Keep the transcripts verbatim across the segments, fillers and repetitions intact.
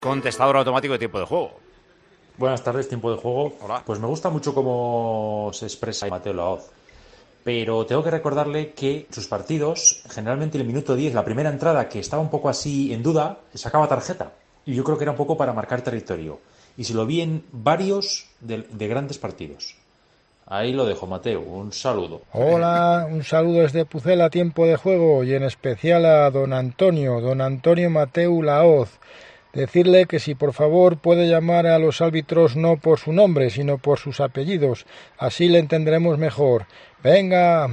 Contestador automático de tiempo de juego. Buenas tardes, tiempo de juego. Hola. Pues me gusta mucho cómo se expresa Mateo Laoz, pero tengo que recordarle que sus partidos, generalmente en el minuto diez, la primera entrada, que estaba un poco así en duda, sacaba tarjeta. Y yo creo que era un poco para marcar territorio. Y se lo vi en varios de, de grandes partidos. Ahí lo dejo, Mateo. Un saludo. Hola, un saludo desde Pucela, tiempo de juego, y en especial a don Antonio, don Antonio Mateu Laoz. Decirle que si por favor puede llamar a los árbitros no por su nombre, sino por sus apellidos. Así le entenderemos mejor. ¡Venga!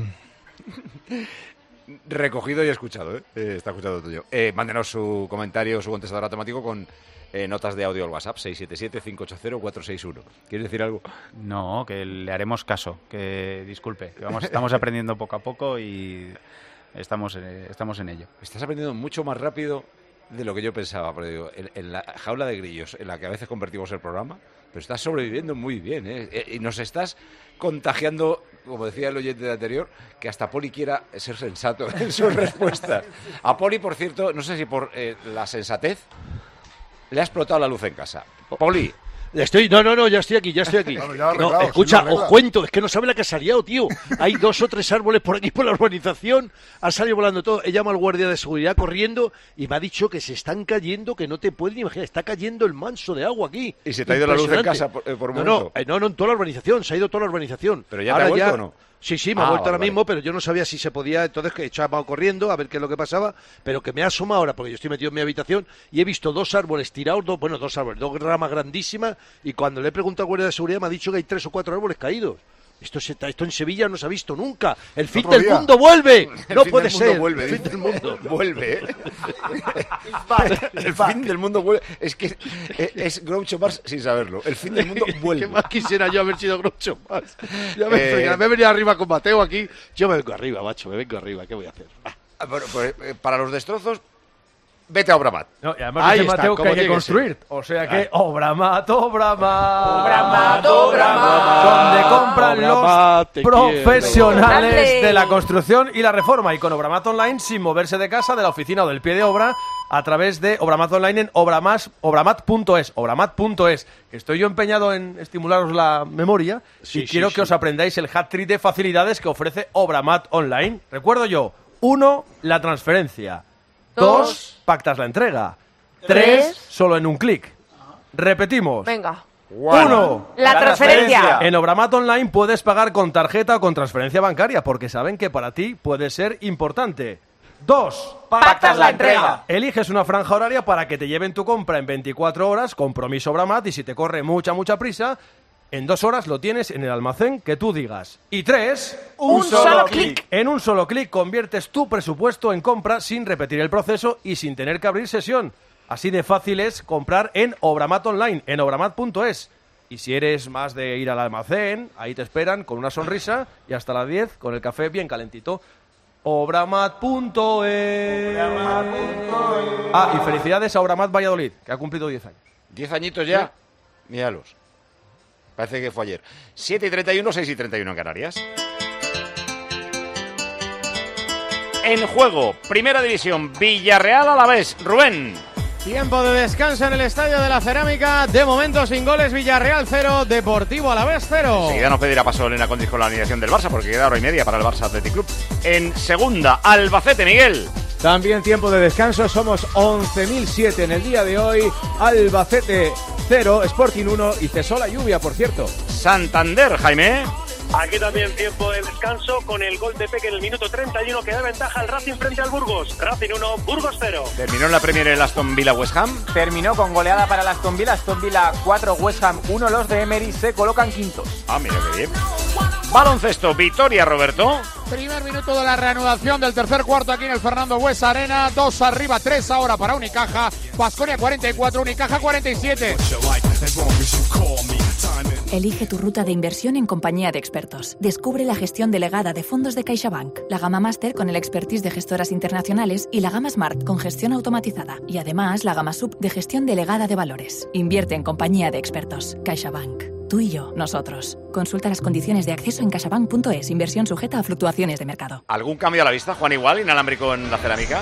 Recogido y escuchado, ¿eh? Eh, está escuchado tuyo. Eh, mándenos su comentario, su contestador automático con eh, notas de audio al WhatsApp seis siete siete, cinco ocho cero, cuatro seis uno. ¿Quieres decir algo? No, que le haremos caso. Que disculpe, que vamos, estamos aprendiendo poco a poco y estamos, eh, estamos en ello. Estás aprendiendo mucho más rápido de lo que yo pensaba, pero digo, en, en la jaula de grillos en la que a veces convertimos el programa, pero estás sobreviviendo muy bien, ¿eh? Eh, y nos estás contagiando, como decía el oyente de anterior, que hasta Poli quiera ser sensato en sus respuestas. A Poli, por cierto, no sé si por eh, la sensatez, le ha explotado la luz en casa. Poli. Estoy, no, no, no, ya estoy aquí, ya estoy aquí. Claro, ya No, escucha, os cuento, es que no sabe la que ha salido, tío. Hay dos o tres árboles por aquí por la urbanización, ha salido volando todo. He llamado al guardia de seguridad corriendo y me ha dicho que se están cayendo, que no te pueden imaginar, está cayendo el manso de agua aquí. ¿Y se te ha ido la luz en casa por, eh, por un no, momento? No, eh, no, no, en toda la urbanización, se ha ido toda la urbanización. ¿Pero ya ahora te ha vuelto ya... o no? Sí, sí, me ah, ha vuelto vale, ahora vale. mismo, pero yo no sabía si se podía, entonces que he echado corriendo a ver qué es lo que pasaba, pero que me ha asomado ahora, porque yo estoy metido en mi habitación y he visto dos árboles tirados, dos, bueno, dos árboles, dos ramas grandísimas, y cuando le he preguntado al guardia de seguridad me ha dicho que hay tres o cuatro árboles caídos. Esto, se, esto en Sevilla no se ha visto nunca. El fin del día. mundo vuelve. El No fin puede del mundo ser. Vuelve, el fin dice. del mundo. Vuelve, ¿eh? El fin del mundo vuelve. Es que es, es Groucho Marx sin saberlo. El fin del mundo vuelve. ¿Qué más quisiera yo haber sido Groucho Marx? Ya me, Eh, me he venido arriba con Mateo aquí. Yo me vengo arriba, macho, me vengo arriba. ¿Qué voy a hacer? Ah, bueno, pues, eh, para los destrozos, vete a Obramat. No, y además Ahí dice está, Mateo que como hay que tiene que construir. O sea que Obramat, Obramat. Obramat, Obramat. Donde compran Obramat, te los profesionales quiero. de la construcción y la reforma. Y con Obramat Online, sin moverse de casa, de la oficina o del pie de obra, a través de Obramat Online en obramat punto es. Obramat punto es. Estoy yo empeñado en estimularos la memoria Sí, y sí, quiero sí. que os aprendáis el hat-trick de facilidades que ofrece Obramat Online. Recuerdo yo, uno, la transferencia. Dos. Dos, pactas la entrega. Tres. Tres, solo en un clic. Repetimos. Venga. Uno, La transferencia. en Obramat Online puedes pagar con tarjeta o con transferencia bancaria porque saben que para ti puede ser importante. Dos, Pactas la entrega. eliges una franja horaria para que te lleven tu compra en veinticuatro horas, compromiso Obramat, y si te corre mucha, mucha prisa, en dos horas lo tienes en el almacén que tú digas. Y tres, Un solo clic. en un solo clic conviertes tu presupuesto en compra sin repetir el proceso y sin tener que abrir sesión. Así de fácil es comprar en Obramat Online, en obramat punto es. Y si eres más de ir al almacén, ahí te esperan con una sonrisa y hasta las diez con el café bien calentito. Obramat punto es. Ah, y felicidades a Obramat Valladolid, que ha cumplido diez años. Diez añitos ya. Míralos. Parece que fue ayer. siete y treinta y uno, seis y treinta y uno en Canarias. En juego, Primera División, Villarreal Alavés. Rubén. Tiempo de descanso en el Estadio de la Cerámica. De momento sin goles, Villarreal cero, Deportivo Alavés cero. Enseguida nos pedirá paso Elena Condis con la alineación del Barça porque queda hora y media para el Barça Athletic Club. En segunda, Albacete, Miguel. También tiempo de descanso, somos once mil siete en el día de hoy. Albacete cero, Sporting uno y Cesola lluvia, por cierto. Santander, Jaime. Aquí también tiempo de descanso con el gol de Peque en el minuto treinta y uno que da ventaja al Racing frente al Burgos. Racing uno, Burgos cero. Terminó en la Premier el Aston Villa West Ham. Terminó con goleada para el Aston Villa. Aston Villa cuatro, West Ham uno. Los de Emery se colocan quintos. Ah, mira qué bien. Baloncesto, Vitoria, Roberto. Primer minuto de la reanudación del tercer cuarto aquí en el Fernando Buesa Arena. Dos arriba, tres ahora para Unicaja. Baskonia cuarenta y cuatro, Unicaja cuarenta y siete. Elige tu ruta de inversión en compañía de expertos. Descubre la gestión delegada de fondos de CaixaBank, la gama Master con el expertise de gestoras internacionales y la gama Smart con gestión automatizada. Y además la gama Sub de gestión delegada de valores. Invierte en compañía de expertos. CaixaBank. Tú y yo, nosotros. Consulta las condiciones de acceso en caixabank punto es. Inversión sujeta a fluctuaciones de mercado. ¿Algún cambio a la vista, Juan? Igual, inalámbrico en la cerámica.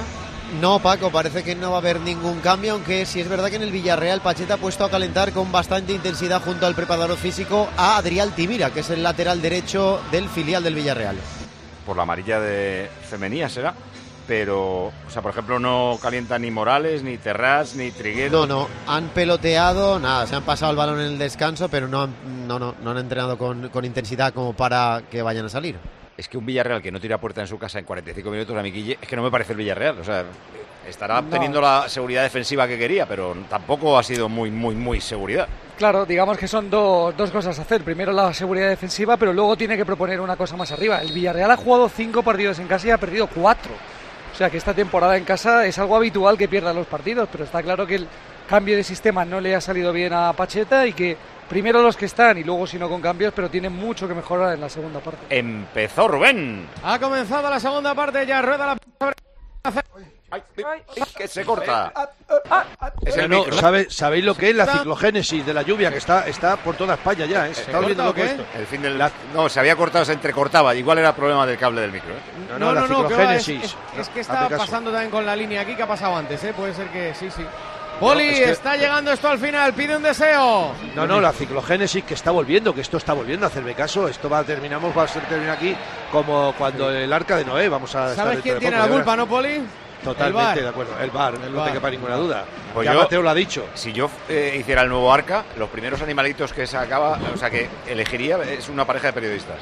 No, Paco, parece que no va a haber ningún cambio, aunque sí es verdad que en el Villarreal Pacheta ha puesto a calentar con bastante intensidad junto al preparador físico a Adrián Altimira, que es el lateral derecho del filial del Villarreal. Por la amarilla de Femenía será, pero, o sea, por ejemplo, no calienta ni Morales, ni Terrats, ni Trigueros. No, no, han peloteado, nada, se han pasado el balón en el descanso, pero no han, no, no, no han entrenado con, con intensidad como para que vayan a salir. Es que un Villarreal que no tira puerta en su casa en cuarenta y cinco minutos, a mi Guille, es que no me parece el Villarreal. O sea, estará no. teniendo la seguridad defensiva que quería, pero tampoco ha sido muy, muy, muy seguridad. Claro, digamos que son do, dos cosas a hacer. Primero la seguridad defensiva, pero luego tiene que proponer una cosa más arriba. El Villarreal ha jugado cinco partidos en casa y ha perdido cuatro. O sea que esta temporada en casa es algo habitual que pierda los partidos, pero está claro que el cambio de sistema no le ha salido bien a Pacheta y que primero los que están y luego si no con cambios, pero tienen mucho que mejorar en la segunda parte. Empezó Rubén. Ha comenzado la segunda parte, ya rueda la... Ay, ay, que se corta. Es el no, ¿sabe, ¿Sabéis lo que es la ciclogénesis de la lluvia? Que está, está por toda España ya, ¿eh? Se está volviendo loco esto. El fin del... la... No, se había cortado, se entrecortaba. Igual era el problema del cable del micro, ¿eh? No, no, no, la no, ciclogénesis. Es, es, es que está pasando también con la línea aquí, que ha pasado antes, ¿eh? Puede ser que sí, sí. Poli, no, es que... está llegando esto al final, pide un deseo. No, no, la ciclogénesis que está volviendo, que esto está volviendo a hacerme caso. Esto va a terminamos, va a ser terminar aquí como cuando el arca de Noé. Vamos a. ¿Sabes quién tiene la culpa, no, Poli? Totalmente de acuerdo, el bar, el no bar. Te quepa ninguna duda. Pues ya yo, Mateo lo ha dicho. Si yo eh, hiciera el nuevo arca, los primeros animalitos que sacaba, o sea, que elegiría es una pareja de periodistas.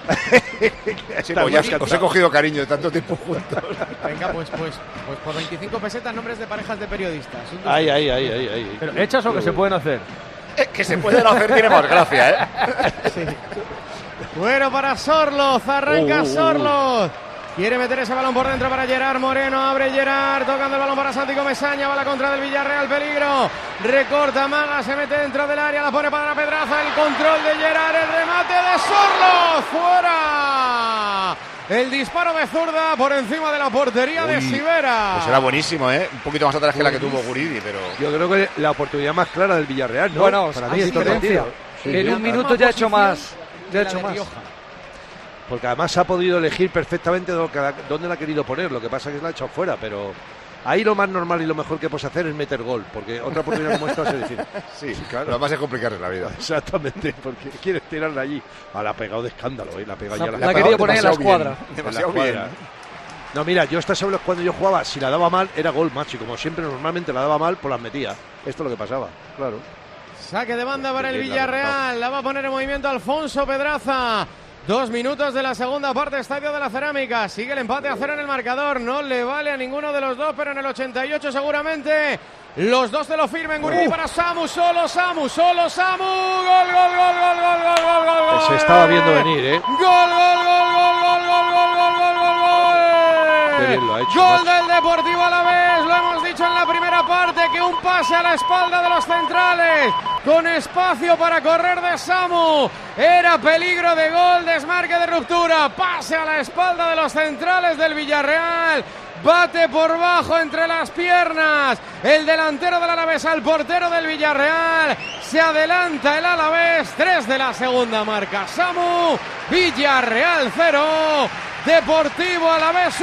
Sí, pues ya os he cogido cariño de tanto tiempo juntos. Venga, pues pues pues por veinticinco pesetas nombres de parejas de periodistas. Ay, ay, ay, ay, ay. Pero hechas o que se pueden hacer. Eh, que se pueden hacer tiene más gracia, ¿eh? Sí. Bueno, para Sorloz, arranca uh, uh, uh. Sorloz. Quiere meter ese balón por dentro para Gerard Moreno. Abre Gerard, tocando el balón para Santi Comesaña. Va a la contra del Villarreal, peligro. Recorta Maga, se mete dentro del área. La pone para la Pedraza. El control de Gerard, el remate de Sorloz. ¡Fuera! El disparo de zurda por encima de la portería Uy, de Sivera. Pues era buenísimo, ¿eh? Un poquito más atrás que la que tuvo Guridi, pero... Yo creo que la oportunidad más clara del Villarreal, ¿no? Bueno, para mí es diferencia. Sí, en un minuto ya ha hecho más. Ya ha hecho más. Porque además ha podido elegir perfectamente dónde la ha querido poner. Lo que pasa es que la ha echado fuera, pero ahí lo más normal y lo mejor que puedes hacer es meter gol, porque otra oportunidad como esta va a ser difícil. Sí, sí, claro. Lo más es complicarle la vida. Exactamente, porque quieres tirarla allí. Ah, la ha pegado de escándalo, ¿eh? La ha pegado la, ya. La, la ha querido poner en la escuadra. Bien, demasiado bien. No, mira, yo estas sabes cuando yo jugaba, si la daba mal, era gol, macho. Y como siempre, normalmente la daba mal, pues las metía. Esto es lo que pasaba, claro. Saque de banda para el Villarreal. La va a poner en movimiento Alfonso Pedraza. Dos minutos de la segunda parte, Estadio de la Cerámica. Sigue el empate a cero en el marcador. No le vale a ninguno de los dos, pero en el ochenta y ocho seguramente los dos te lo firmen. Guridi uh. para Samu, solo Samu, solo Samu. Gol, gol, gol, gol, gol, gol, gol, gol, gol. Se estaba viendo venir, ¿eh? Gol, gol, gol, gol, gol, gol, gol, gol, gol, gol, gol. Qué bien lo ha hecho, gol macho. Del Deportivo Alavés. Lo hemos dicho en la primera parte, que un pase a la espalda de los centrales, con espacio para correr de Samu. Era peligro de gol, desmarque de ruptura, pase a la espalda de los centrales del Villarreal. Bate por bajo entre las piernas el delantero del Alavés al portero del Villarreal. Se adelanta el Alavés. Tres de la segunda marca Samu. Villarreal cero. Deportivo Alavés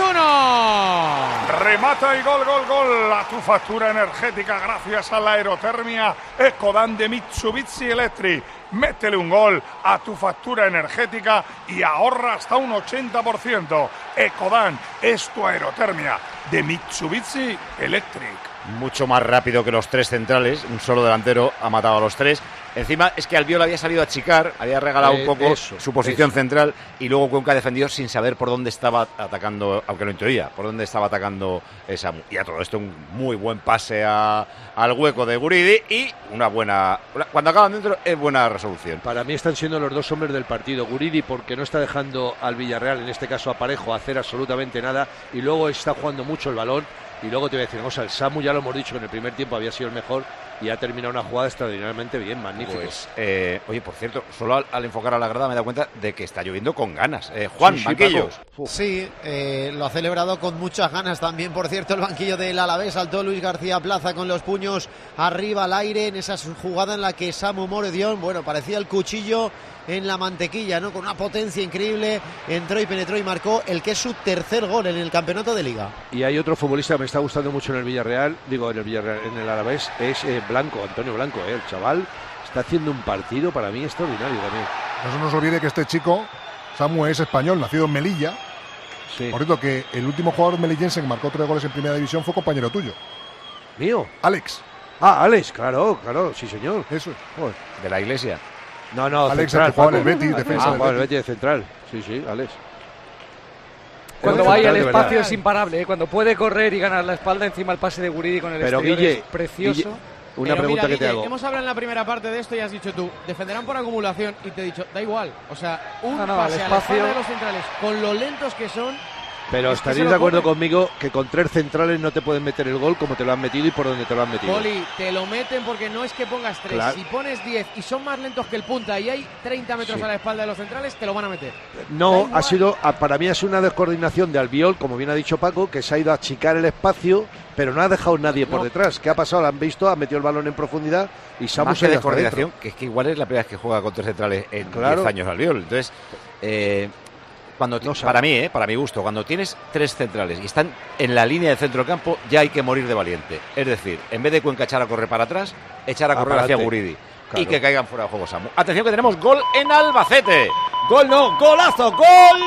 uno. Remata y gol, gol, gol. A tu factura energética gracias a la aerotermia Ecodan de Mitsubishi Electric. Métele un gol a tu factura energética y ahorra hasta un ochenta por ciento. Ecodan es tu aerotermia de Mitsubishi Electric. Mucho más rápido que los tres centrales. Un solo delantero ha matado a los tres. Encima es que Albiol había salido a achicar, había regalado eh, un poco eso, su posición eso. central, y luego Cuenca ha defendido sin saber por dónde estaba atacando, aunque lo intuía, por dónde estaba atacando Samu. Y a todo esto un muy buen pase a, al hueco de Guridi y una buena... Cuando acaban dentro es buena resolución. Para mí están siendo los dos hombres del partido. Guridi porque no está dejando al Villarreal, en este caso a Parejo, hacer absolutamente nada, y luego está jugando mucho el balón. Y luego te voy a decir, o sea, el Samu ya lo hemos dicho que en el primer tiempo había sido el mejor y ha terminado una jugada extraordinariamente bien, magnífico. Pues, eh, oye, por cierto, solo al, al enfocar a la grada me he dado cuenta de que está lloviendo con ganas. Eh, Juan, sí, sí, banquillos. Sí, eh, lo ha celebrado con muchas ganas también, por cierto, el banquillo del Alavés. Saltó Luis García Plaza con los puños arriba al aire en esa jugada en la que Samu Moredión, bueno, parecía el cuchillo en la mantequilla, ¿no? Con una potencia increíble, entró y penetró y marcó el que es su tercer gol en el campeonato de Liga. Y hay otro futbolista que me está gustando mucho en el Villarreal, digo en el Villarreal, en el Alavés, es eh, Blanco, Antonio Blanco, eh, el chaval está haciendo un partido para mí extraordinario también. No se nos olvide que este chico, Samu, es español, nacido en Melilla. Sí. Por cierto, que el último jugador melillense que marcó tres goles en primera división fue compañero tuyo. ¿Mío? Alex. Ah, Alex, claro, claro, sí señor. Eso es. Joder. De la Iglesia. No, no, Alex, central, el que jugaba en el Paco. Betis, defensa Ah, del jugaba en el Betis. Betis de central. Sí, sí, Alex. Cuando Es vaya central, al de espacio verdad. es imparable, ¿eh? Cuando puede correr y ganar la espalda, encima el pase de Guridi con el Pero, exterior Guille, es precioso. Guille, una Pero pregunta mira, que te Guille, hago. hemos hablado en la primera parte de esto y has dicho tú, defenderán por acumulación y te he dicho, da igual. O sea, un No, no, pase al a la espacio- espalda de los centrales, con lo lentos que son. Pero es que se estaréis lo de acuerdo comen. conmigo que con tres centrales no te pueden meter el gol como te lo han metido y por donde te lo han metido. Poli, te lo meten porque no es que pongas tres. Claro. Si pones diez y son más lentos que el punta y hay treinta metros Sí. a la espalda de los centrales, te lo van a meter. Da No, igual. ha sido, a- para mí ha sido una descoordinación de Albiol, como bien ha dicho Paco, que se ha ido a achicar el espacio, pero no ha dejado nadie por No. detrás. ¿Qué ha pasado? Lo han visto, ha metido el balón en profundidad y Samu Más se que ha de ido hasta coordinación, dentro. que es que igual es la primera vez que juega con tres centrales en Claro. diez años Albiol. Entonces, eh, cuando No sabe. para mí, eh, para mi gusto, cuando tienes tres centrales y están en la línea del centro del campo, ya hay que morir de valiente. Es decir, en vez de Cuenca echar a correr para atrás, echar a correr Apárate. hacia Guridi. Claro. Y que caigan fuera de juego Samu. Atención que tenemos gol en Albacete. Gol no, golazo, gol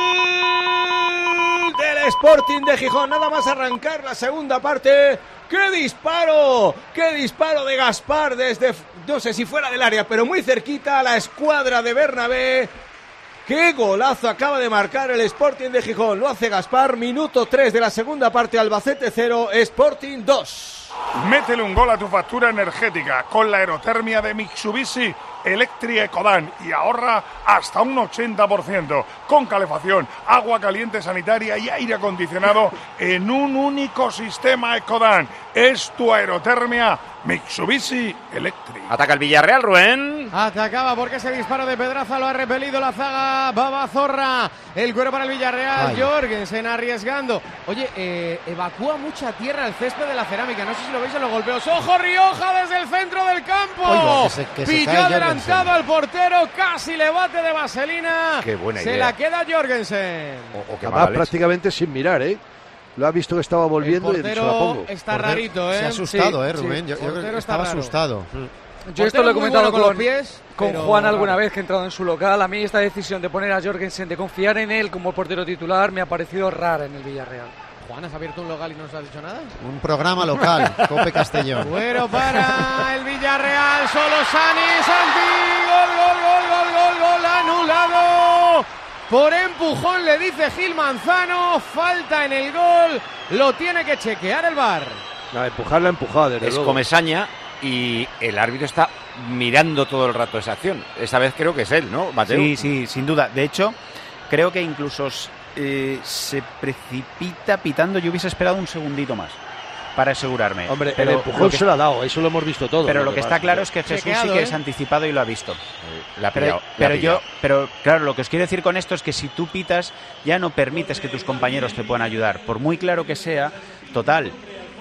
del Sporting de Gijón. Nada más arrancar la segunda parte. ¡Qué disparo! ¡Qué disparo de Gaspar desde, no sé si fuera del área, pero muy cerquita a la escuadra de Bernabé! ¡Qué golazo acaba de marcar el Sporting de Gijón! Lo hace Gaspar, minuto tres de la segunda parte, Albacete cero, Sporting dos. Métele un gol a tu factura energética con la aerotermia de Mitsubishi Electric Ecodan y ahorra hasta un ochenta por ciento con calefacción, agua caliente sanitaria y aire acondicionado en un único sistema Ecodan. Es tu aerotermia Mitsubishi Electric. Ataca el Villarreal, Rubén. Atacaba porque ese disparo de Pedraza lo ha repelido la zaga Babazorra. El cuero para el Villarreal. Ay. Jorgensen arriesgando. Oye, eh, evacúa mucha tierra el césped de la cerámica. No sé si lo veis en los golpeos. ¡Ojo, Rioja desde el centro del campo! Oiga, que se- que se Pilló cae adelantado Jorgensen. al portero. Casi le bate de vaselina. Qué buena Se idea. la queda Jorgensen. O, o qué Además, mala leche. prácticamente sin mirar, ¿eh? Lo ha visto que estaba volviendo El y ha dicho, la portero pongo. está Portero rarito, ¿eh? Se ha asustado, Sí, ¿eh, Rubén? sí. Yo, yo creo Portero que está estaba raro. asustado. Yo esto lo he muy comentado bueno con con, los pies, con pero Juan raro. alguna vez que he entrado en su local. A mí esta decisión de poner a Jorgensen, de confiar en él como portero titular, me ha parecido rara en el Villarreal. Juan, ¿has abierto un local y no nos has dicho nada? Un programa local, Cope Castellón. Bueno, para el Villarreal, solo Sani, Santi, gol, gol, gol, gol, gol, gol, anulado. Por empujón le dice Gil Manzano, falta en el gol, lo tiene que chequear el V A R. La empujar la ha empujado, desde Es luego. Comesaña y el árbitro está mirando todo el rato esa acción. Esta vez creo que es él, ¿no, Mateo? Sí, sí, sin duda. De hecho, creo que incluso eh, se precipita pitando. Yo hubiese esperado un segundito más para asegurarme. Hombre, Pero el lo empujón que- se lo ha dado, eso lo hemos visto todo. Pero lo que está pasa claro es que Jesús sí Chequeado, que ¿eh? es anticipado y lo ha visto. La ha Pero, pillado, la ha pero yo, pillado. pero claro, lo que os quiero decir con esto es que si tú pitas, ya no permites que tus compañeros te puedan ayudar. Por muy claro que sea, total,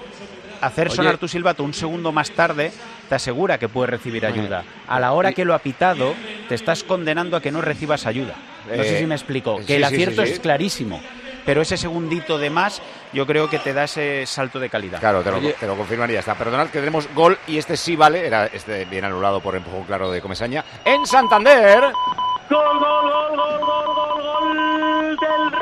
hacer Oye. sonar tu silbato un segundo más tarde te asegura que puedes recibir ayuda. A la hora que lo ha pitado, te estás condenando a que no recibas ayuda. No sé Eh, si me explico. sí, Que el sí, acierto sí, sí. es clarísimo. Pero ese segundito de más, yo creo que te da ese salto de calidad. Claro, te lo, Oye. te lo confirmaría. Está. Perdonad que tenemos gol y este sí vale. Era este bien anulado por empujón claro de Comesaña. En Santander. Gol, gol, gol, gol, gol, gol, gol del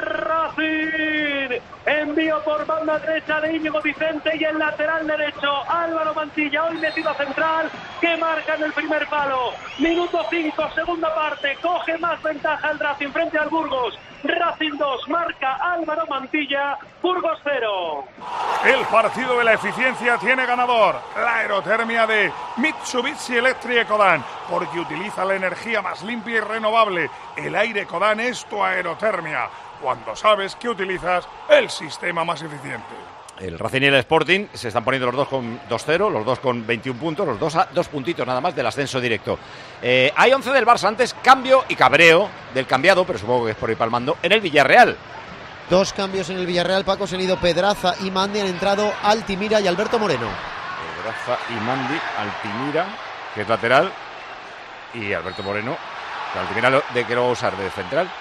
Racing. Envío por banda derecha de Íñigo Vicente y el lateral derecho Álvaro Mantilla, hoy metido a central, que marca en el primer palo. Minuto cinco, segunda parte, coge más ventaja el Racing frente al Burgos. Racing dos, marca Álvaro Mantilla, Burgos cero. El partido de la eficiencia tiene ganador, la aerotermia de Mitsubishi Electric Ecodan, porque utiliza la energía más limpia y renovable. El aire Ecodan es tu aerotermia, cuando sabes que utilizas el sistema más eficiente. El Racing y el Sporting se están poniendo los dos con dos cero, los dos con veintiún puntos, los dos a dos puntitos nada más del ascenso directo. Eh, hay once del Barça antes, cambio y cabreo del cambiado, pero supongo que es por ir palmando, en el Villarreal. Dos cambios en el Villarreal, Paco. Se han ido Pedraza y Mandi, han entrado Altimira y Alberto Moreno. Rafa y Mandi, Altimira, que es lateral, y Alberto Moreno, Altimira lo- de que lo va a usar de central.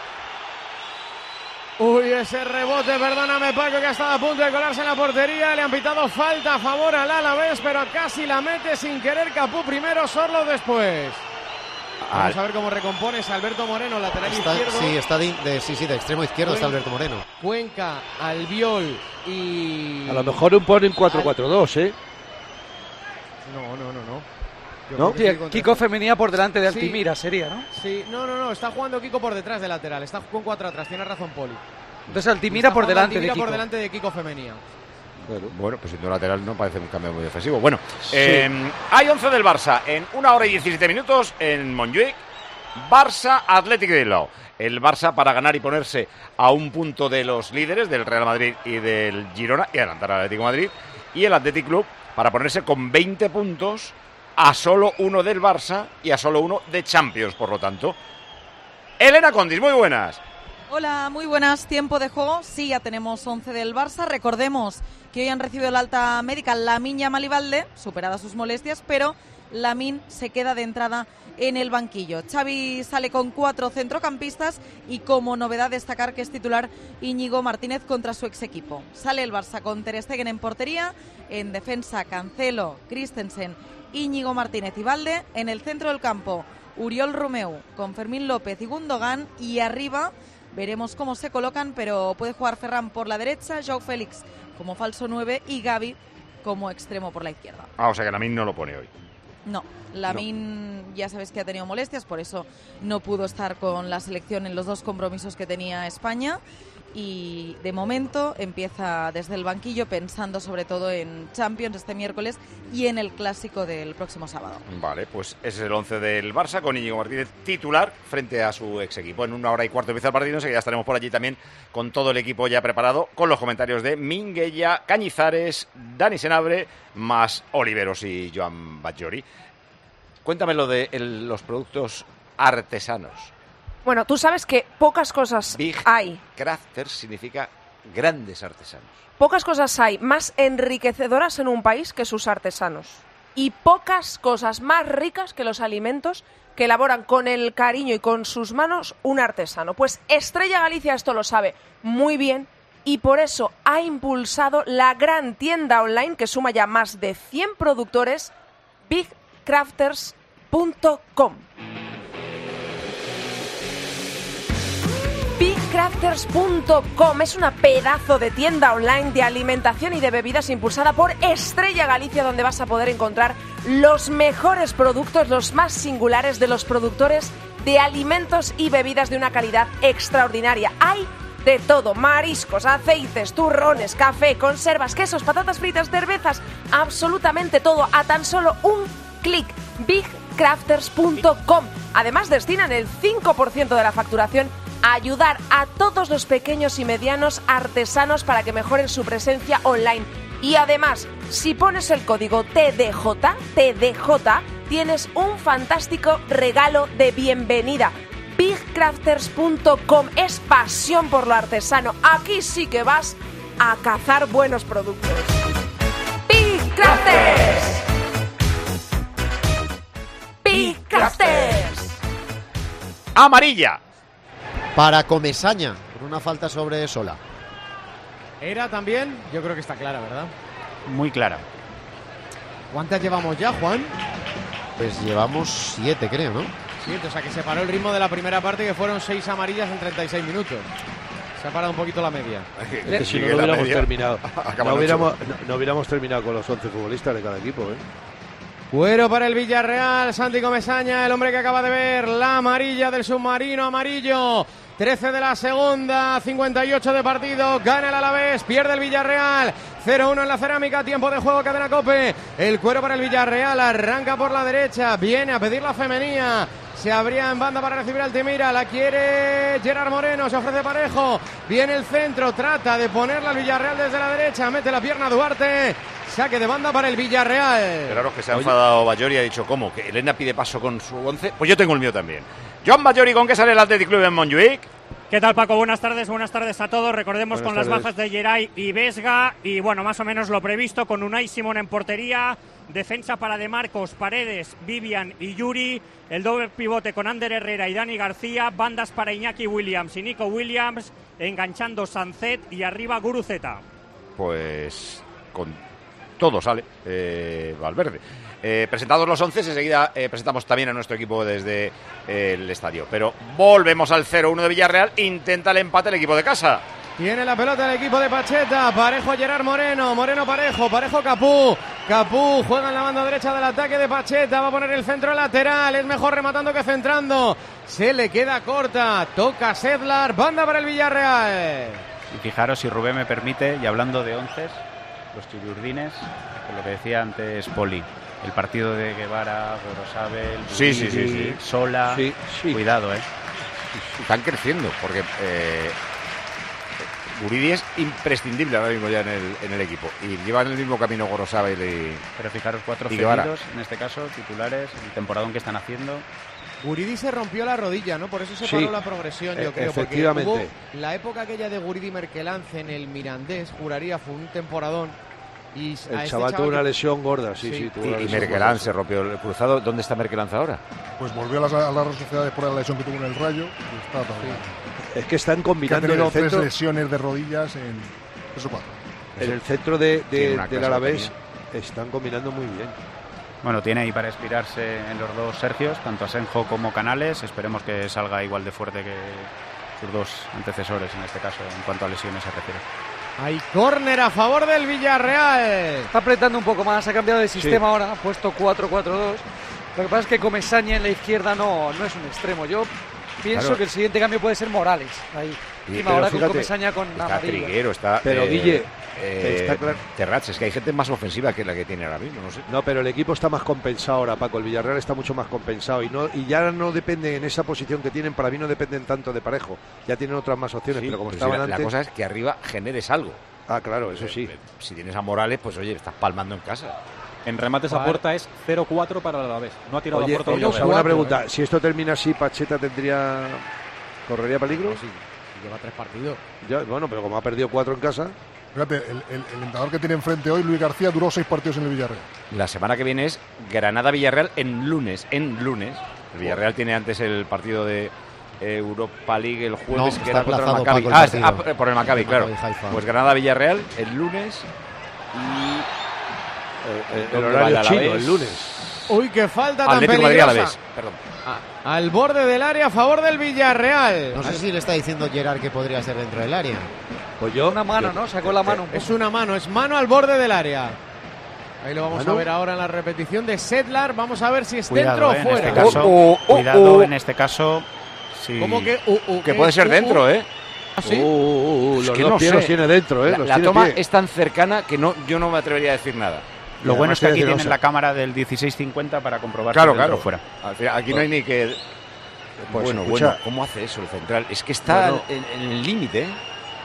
Uy, ese rebote, perdóname Paco, que ha estado a punto de colarse en la portería. Le han pitado falta a favor al Alavés, pero casi la mete sin querer Capú primero, Sorlo después. Vamos a ver cómo recompone Alberto Moreno, lateral Está, izquierdo. sí, está de, de- sí, sí, de extremo izquierdo está Alberto Moreno. Cuenca, Albiol y... A lo mejor un pone un cuatro cuatro dos, ¿eh? No, no, no, no. Yo ¿No? creo que sí, contra- Kiko Femenía por delante de Sí. Altimira sería, ¿no? Sí, no, no, no, está jugando Kiko por detrás de lateral, está con cuatro atrás, tiene razón Poli. Entonces Altimira Está por jugando delante Altimira de Kiko. por delante de Kiko Femenía. Bueno, bueno, pues siendo lateral no parece un cambio muy defensivo. Bueno, Sí. eh, hay once del Barça en una hora y diecisiete minutos en Montjuic. Barça Athletic de Bilbao. El Barça para ganar y ponerse a un punto de los líderes del Real Madrid y del Girona y adelantar al Atlético de Madrid. Y el Athletic Club para ponerse con veinte puntos a solo uno del Barça y a solo uno de Champions, por lo tanto. Elena Condis, muy buenas. Hola, muy buenas. Tiempo de juego. Sí, ya tenemos once del Barça. Recordemos que hoy han recibido la alta médica Lamine Yamal y Valde, superadas sus molestias, pero Lamine se queda de entrada en el banquillo. Xavi sale con cuatro centrocampistas y como novedad destacar que es titular Íñigo Martínez contra su ex equipo. Sale el Barça con Ter Stegen en portería, en defensa Cancelo, Christensen, Íñigo Martínez y Valde, en el centro del campo Uriol Romeu con Fermín López y Gundogan y arriba veremos cómo se colocan, pero puede jugar Ferran por la derecha, Joao Félix como falso nueve y Gavi como extremo por la izquierda. Ah, o sea que Lamine no lo pone hoy. No, Lamine ya sabes que ha tenido molestias, por eso no pudo estar con la selección en los dos compromisos que tenía España y de momento empieza desde el banquillo pensando sobre todo en Champions este miércoles y en el clásico del próximo sábado. Vale, pues ese es el once del Barça con Íñigo Martínez titular frente a su ex equipo. En una hora y cuarto empieza el partido, enseguida estaremos por allí también con todo el equipo ya preparado, con los comentarios de Minguella, Cañizares, Dani Senabre, más Oliveros y Joan Batllori. Cuéntame lo de el- los productos artesanos. Bueno, tú sabes que pocas cosas Big hay. Crafters significa grandes artesanos. Pocas cosas hay más enriquecedoras en un país que sus artesanos. Y pocas cosas más ricas que los alimentos que elaboran con el cariño y con sus manos un artesano. Pues Estrella Galicia esto lo sabe muy bien y por eso ha impulsado la gran tienda online que suma ya más de cien productores, big crafters punto com. big crafters punto com es una pedazo de tienda online de alimentación y de bebidas impulsada por Estrella Galicia, donde vas a poder encontrar los mejores productos, los más singulares de los productores de alimentos y bebidas de una calidad extraordinaria. Hay de todo: mariscos, aceites, turrones, café, conservas, quesos, patatas fritas, cervezas, absolutamente todo a tan solo un clic. big crafters punto com. Además destinan el cinco por ciento de la facturación a ayudar a todos los pequeños y medianos artesanos para que mejoren su presencia online. Y además, si pones el código T D J, T D J, tienes un fantástico regalo de bienvenida. big crafters punto com es pasión por lo artesano. Aquí sí que vas a cazar buenos productos. Big Crafters. Big Crafters. Amarilla. Para Comesaña, por una falta sobre Sola. Era también, yo creo que está clara, ¿verdad? Muy clara. ¿Cuántas llevamos ya, Juan? Pues llevamos siete, creo, ¿no? Siete, o sea que se paró el ritmo de la primera parte, que fueron seis amarillas en treinta y seis minutos. Se ha parado un poquito la media. Es que si no, no hubiéramos terminado. No hubiéramos, no, no hubiéramos terminado con los once futbolistas de cada equipo, ¿eh? Cuero para el Villarreal, Santi Comesaña, el hombre que acaba de ver la amarilla del submarino amarillo. trece de la segunda, cincuenta y ocho de partido, gana el Alavés, pierde el Villarreal, cero uno en la cerámica, tiempo de juego, cadena COPE. El cuero para el Villarreal, arranca por la derecha, viene a pedir la femenía. Se abría en banda para recibir Altimira, la quiere Gerard Moreno, se ofrece Parejo, viene el centro, trata de ponerla al Villarreal desde la derecha, mete la pierna Duarte, saque de banda para el Villarreal. Claro que se ha enfadado Batllori y ha dicho, ¿cómo? ¿Que Elena pide paso con su once? Pues yo tengo el mío también. Joan Batllori, ¿con qué sale el Athletic Club en Montjuic? ¿Qué tal, Paco? Buenas tardes, buenas tardes a todos. Recordemos Buenas con tardes. las bajas de Geray y Vesga y, bueno, más o menos lo previsto, con Unai Simón en portería, Defensa para De Marcos, Paredes, Vivian y Yuri. El doble pivote con Ander Herrera y Dani García. Bandas para Iñaki Williams y Nico Williams. Enganchando Sancet y arriba Guruceta. Pues con todo sale eh, Valverde. Eh, presentados los once, enseguida eh, presentamos también a nuestro equipo desde eh, el estadio. Pero volvemos al cero uno de Villarreal. Intenta el empate el equipo de casa. Tiene la pelota el equipo de Pacheta. Parejo Gerard Moreno. Moreno Parejo. Parejo Capú. Capú juega en la banda derecha del ataque de Pacheta. Va a poner el centro lateral. Es mejor rematando que centrando. Se le queda corta. Toca Sedlar. Banda para el Villarreal. Y fijaros, si Rubén me permite, y hablando de onces, los chiriurdines, con lo que decía antes Poli. El partido de Guevara, Gorosabel, Sí, sí, sí, sí. Sola. Sí, sí. Cuidado, ¿eh? Están creciendo, porque eh, Guridi es imprescindible ahora mismo ya en el, en el equipo. Y llevan el mismo camino Gorosabel y Pero fijaros, cuatro y Guevara. cedidos, en este caso, titulares, el temporadón que están haciendo. Guridi se rompió la rodilla, ¿no? Por eso se Sí. paró la progresión, yo E- creo. porque efectivamente. hubo la época aquella de Guridi Merkelance en el Mirandés, juraría, fue un temporadón. Y a El este chaval tuvo que- una lesión gorda, sí, Sí. sí. tuvo Y, una y lesión Merkelán gorda. se rompió el cruzado. ¿Dónde está Merkelán ahora? Pues volvió a las, a las Real Sociedad después de la lesión que tuvo en el Rayo. Y está todavía. Es que están Que ha combinando en tenido el tres centro, lesiones de rodillas en tres o cuatro. en el centro de, de- Tiene una del clase Alavés. Están combinando muy bien. Bueno, tiene ahí para inspirarse en los dos Sergios, tanto Asenjo como Canales. Esperemos que salga igual de fuerte que sus dos antecesores, en este caso, en cuanto a lesiones se refiere. Hay córner a favor del Villarreal. Está apretando un poco más, ha cambiado de sistema Sí. ahora, ha puesto cuatro cuatro dos. Lo que pasa es que Comesaña en la izquierda no, no es un extremo. Yo pienso Claro. que el siguiente cambio puede ser Morales. Ahí. Y- Encima pero ahora fíjate, con Comesaña con Está amarillo. Triguero, está. Pero, eh, Guille, eh, está claro- Terrats, es que hay gente más ofensiva que la que tiene ahora mismo, no sé. No, pero el equipo está más compensado ahora, Paco. El Villarreal está mucho más compensado y no y ya no depende en esa posición que tienen. Para mí no dependen tanto de Parejo. Ya tienen otras más opciones, Sí, pero como pero si estaban la, antes. la cosa es que arriba generes algo. Ah, claro, eso sí. Eh, Si tienes a Morales, pues oye, estás palmando en casa. En remates a Vale. puerta es cero cuatro para el Alavés. No ha tirado Oye, a puerta oye, un os hago gol. una cuatro, pregunta. eh. Si esto termina así, ¿Pacheta tendría correría peligro? Lleva tres partidos. Ya, bueno, pero como ha perdido cuatro en casa. Fíjate, el, el, el entrenador que tiene enfrente hoy, Luis García, duró seis partidos en el Villarreal. La semana que viene es Granada-Villarreal en lunes. En lunes. El Villarreal tiene antes el partido de Europa League el jueves, No, que está era contra el aplazado, Maccabi. Paco, el Ah, partido. ah, por el Maccabi, El claro. Maccabi Haifa. Pues Granada-Villarreal el lunes. Y El, el ¿dónde va horario el chino, Alavés? el lunes. Uy, qué falta tan Atlético de Madrid peligrosa. Alavés, perdón. A- al borde del área a favor del Villarreal. No sé si le está diciendo Gerard que podría ser dentro del área. Pues yo. Una mano, ¿no? Sacó la mano un poco. Es una mano, es mano al borde del área. Ahí lo vamos ¿Mano? a ver ahora en la repetición de Sedlar. Vamos a ver si es Cuidado, dentro eh, o fuera. En este caso, Oh, oh, oh, cuidado oh. en este caso. Sí. ¿Cómo que? Uh, uh, Que ¿qué? puede ser Uh, dentro, uh. ¿eh? ¿Ah, sí? Uh, uh, uh, Es los que dos no pies sé. los tiene dentro, ¿eh? La, Los la tiene toma pie. es tan cercana que no, yo no me atrevería a decir nada. Lo bueno es que además aquí tiene tienen osa. la cámara del dieciséis cincuenta para comprobar Claro, si dentro claro. o fuera. Al final, aquí no hay ni que. Pues bueno, escucha. bueno, ¿cómo hace eso el central? Es que está Bueno. en, en el límite, ¿eh?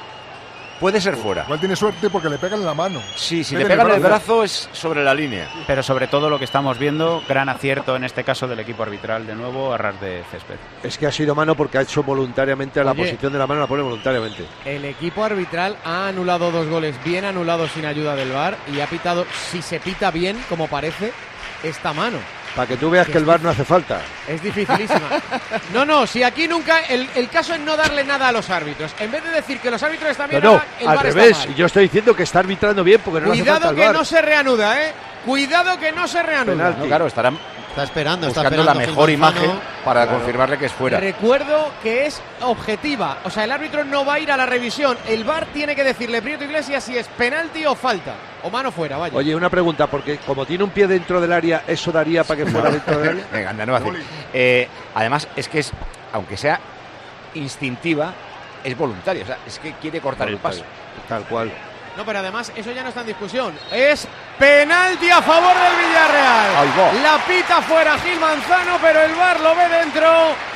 Puede ser fuera. Igual tiene suerte porque le pegan en la mano. Sí, si Mete le pegan el brazo. brazo es sobre la línea. Pero sobre todo lo que estamos viendo, gran acierto en este caso del equipo arbitral de nuevo a ras de césped. Es que ha sido mano porque ha hecho voluntariamente a la Oye. posición de la mano, la pone voluntariamente. El equipo arbitral ha anulado dos goles bien anulados sin ayuda del V A R y ha pitado, si se pita bien, como parece, esta mano. Para que tú veas que el V A R no hace falta. Es dificilísima. No, no, si aquí nunca. El, el caso es no darle nada a los árbitros. En vez de decir que los árbitros están bien, No, no, ahora el al V A R está revés. mal. Yo estoy diciendo que está arbitrando bien porque no hace falta Cuidado el que V A R. no se reanuda, ¿eh? Cuidado que no se reanuda. Penalti. No, claro, estarán Está esperando, está buscando esperando. la mejor Gil Manzano. imagen para Claro. confirmarle que es fuera. Recuerdo que es objetiva. O sea, el árbitro no va a ir a la revisión. El V A R tiene que decirle Prieto Iglesias si es penalti o falta. O mano fuera, vaya. Oye, una pregunta, porque como tiene un pie dentro del área, ¿eso daría para que fuera dentro del área? Venga, anda, no va a decir. Eh, además, es que es, aunque sea instintiva, es voluntaria. O sea, es que quiere cortar el paso. Tal cual. No, pero además eso ya no está en discusión. Es penalti a favor del Villarreal. Ahí va. La pita fuera Gil Manzano, pero el V A R lo ve dentro.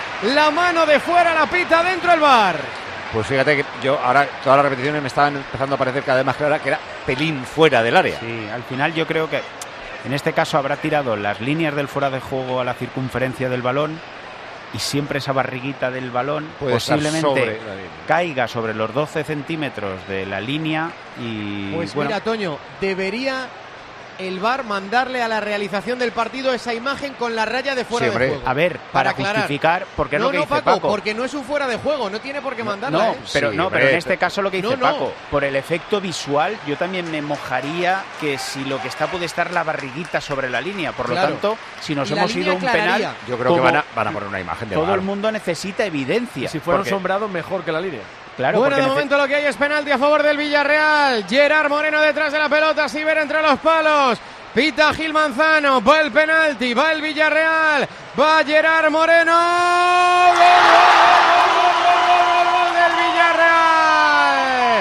La mano de fuera, la pita dentro el V A R. Pues fíjate que yo ahora todas las repeticiones me estaban empezando a parecer cada vez más clara que era pelín fuera del área. Sí, al final yo creo que en este caso habrá tirado las líneas del fuera de juego a la circunferencia del balón y siempre esa barriguita del balón Puede estar posiblemente sobre la línea. caiga sobre los doce centímetros de la línea y Pues bueno, mira, Toño, debería el V A R mandarle a la realización del partido esa imagen con la raya de fuera Sí, de juego. A ver, para, aclarar. justificar, porque es no, lo que no, dice Paco, Paco. porque no es un fuera de juego, no tiene por qué mandarla. No, ¿eh? pero, Sí, no, hombre, pero en este caso lo que dice no, no. Paco, por el efecto visual, yo también me mojaría que si lo que está puede estar la barriguita sobre la línea. Por Claro. lo tanto, si nos Y la hemos línea ido a un aclararía. penal, Yo creo todo- que van a, van a poner una imagen de todo V A R. el mundo necesita evidencia. Si fuera porque- un sombrado, mejor que la línea. Claro, Bueno, porque de nece- momento lo que hay es penalti a favor del Villarreal. Gerard Moreno detrás de la pelota, Siver entre los palos. Pita Gil Manzano, va el penalti, va el Villarreal, va Gerard Moreno. ¡Gol, gol, gol, gol, gol, gol, gol del Villarreal!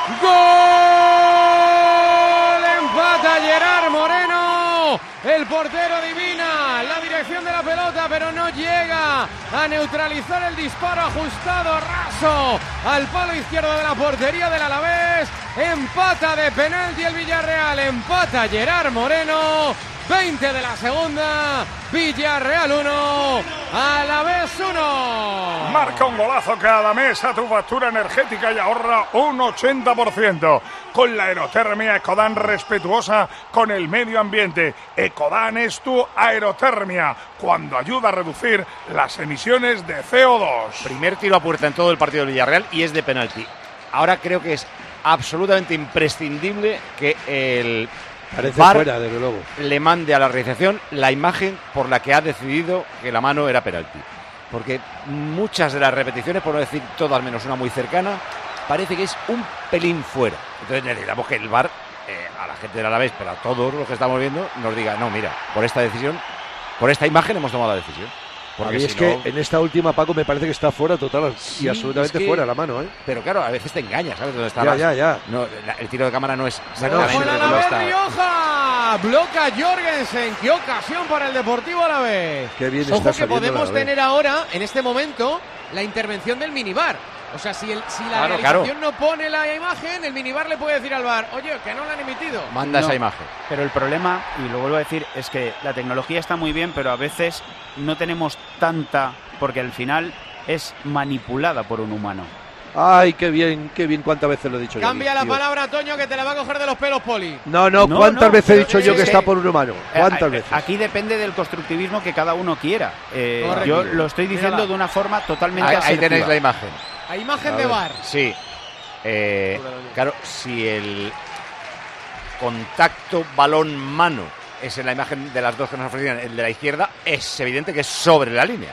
¡Gol! Empata Gerard Moreno. El portero adivina la dirección de la pelota, pero no llega a neutralizar el disparo ajustado raso al palo izquierdo de la portería del Alavés. Empata de penalti el Villarreal, empata Gerard Moreno. veinte de la segunda, Villarreal uno, Alavés uno. Marca un golazo cada mes a tu factura energética y ahorra un ochenta por ciento. Con la aerotermia Ecodan respetuosa con el medio ambiente. Ecodan es tu aerotermia cuando ayuda a reducir las emisiones de C O dos. Primer tiro a puerta en todo el partido del Villarreal y es de penalti. Ahora creo que es absolutamente imprescindible que el Parece V A R fuera, desde luego. le mande a la realización la imagen por la que ha decidido que la mano era penalti. Porque muchas de las repeticiones, por no decir todas menos una muy cercana, parece que es un pelín fuera. Entonces necesitamos que el V A R, eh, a la gente del Alavés, pero a todos los que estamos viendo, nos diga, no, mira, por esta decisión, por esta imagen hemos tomado la decisión. Porque a mí si es no- que en esta última, Paco, me parece que está fuera total Sí, y absolutamente es que- fuera la mano, ¿eh? Pero claro, a veces te engañas, ¿sabes? Dónde está Ya, más- ya, ya. No, la- el tiro de cámara no es Bueno, exactamente el donde Alavés está. Rioja, bloca Jorgensen, qué ocasión para el Deportivo Alavés. Qué bien Ojo está que saliendo podemos el Alavés. tener ahora, en este momento, la intervención del minibar. O sea, si, el, si la Claro, realización no pone la imagen, el minibar le puede decir al V A R, oye, que no la han emitido. Manda No, esa imagen. Pero el problema, y lo vuelvo a decir, es que la tecnología está muy bien, pero a veces no tenemos tanta, porque al final es manipulada por un humano. Ay, qué bien, qué bien, cuántas veces lo he dicho yo Cambia aquí, la tío. palabra, Toño, que te la va a coger de los pelos, Poli. No, no, No, ¿cuántas no, veces he pero dicho yo es que que- está por un humano? ¿Cuántas Eh, veces? Aquí depende del constructivismo que cada uno quiera. Eh, Correcto. yo lo estoy diciendo Mírala. de una forma totalmente Ahí, ahí asertiva. tenéis la imagen. A imagen A de ver, V A R. Sí. Eh, claro, si el contacto balón-mano es en la imagen de las dos que nos ofrecían, el de la izquierda, es evidente que es sobre la línea.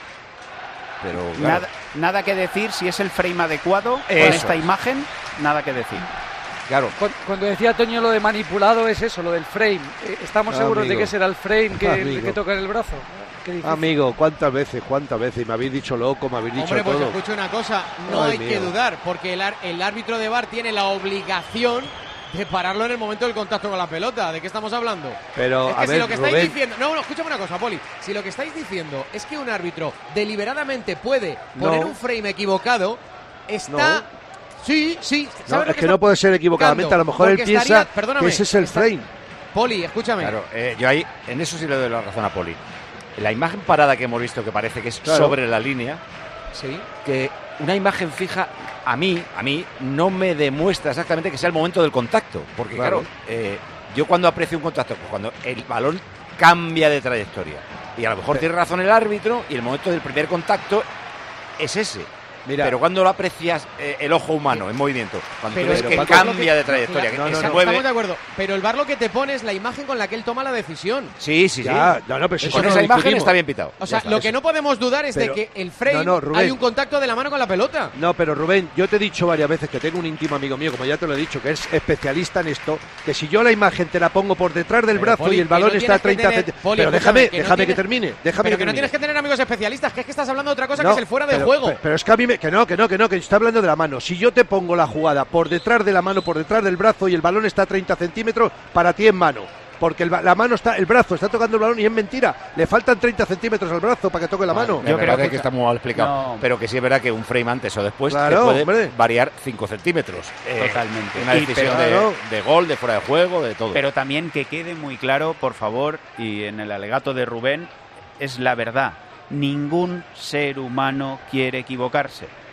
Pero claro, Nada, nada que decir si es el frame adecuado con Eso esta es. imagen, nada que decir. claro, Cu- Cuando decía Toño lo de manipulado es eso, lo del frame. Eh, ¿Estamos seguros Amigo. de que será el frame que, Amigo. que toca en el brazo? Qué difícil. Amigo, ¿cuántas veces? ¿Cuántas veces? Y me habéis dicho loco, me habéis dicho Hombre, pues todo. escucha una cosa, no Ay, hay que mío. dudar, porque el, ar- el árbitro de V A R tiene la obligación de pararlo en el momento del contacto con la pelota. ¿De qué estamos hablando? Pero, Es que a si ver, lo que estáis Rubén, diciendo... No, no, escúchame una cosa, Poli. Si lo que estáis diciendo es que un árbitro deliberadamente puede poner No. un frame equivocado, está... No. Sí, sí. no, ¿sabes lo es que está no puede ser equivocadamente. A lo mejor él Porque piensa estaría- perdóname, que ese es el está- frame. Poli, escúchame. claro, eh, yo ahí, en eso sí le doy la razón a Poli. La imagen parada que hemos visto, que parece que es Claro. sobre la línea, Sí. que una imagen fija a mí, a mí no me demuestra exactamente que sea el momento del contacto, porque claro, Claro. eh, yo cuando aprecio un contacto, pues cuando el balón cambia de trayectoria, y a lo mejor tiene razón el árbitro y el momento del primer contacto es ese. Mira, Pero cuando lo aprecias eh, el ojo humano en movimiento, cuando Pero tú ves el- que Paco, cambia lo de trayectoria, Claro, que no, se no, no. mueve. Estamos de acuerdo. Pero el V A R lo que te pone es la imagen con la que él toma la decisión. Sí, sí, sí. Ya, no, no, pero si Con eso no esa lo imagen discutimos. está bien pitado. O Ya sea, está, lo eso. que no podemos dudar es Pero- de que el frame No, no, Rubén. hay un contacto de la mano con la pelota. No, pero Rubén, yo te he dicho varias veces que tengo un íntimo amigo mío, como ya te lo he dicho, que es especialista en esto, que si yo la imagen te la pongo por detrás del Pero, brazo Poli, y el que balón no está a tienes que treinta tener- centímetros. Poli, Pero escúchame, déjame, que no déjame que tienes- termine. Déjame Pero que que no termine. tienes que tener amigos especialistas, que es que estás hablando de otra cosa No, que es el fuera de pero- juego. Pero, pero es que a mí me, que no, que no, que no, que está hablando de la mano. Si yo te pongo la jugada por detrás de la mano, por detrás del brazo y el balón está a treinta centímetros, para ti es mano. Porque el, ba- la mano está, el brazo está tocando el balón y es mentira. Le faltan treinta centímetros al brazo para que toque la mano. Me Yo me creo parece que- que está muy mal explicado. No. Pero que sí es verdad que un frame antes o después Claro, te puede hombre. variar cinco centímetros. Eh, Totalmente. Una Y- decisión pero- de, de gol, de fuera de juego, de todo. Pero también que quede muy claro, por favor, y en el alegato de Rubén, es la verdad. Ningún ser humano quiere equivocarse.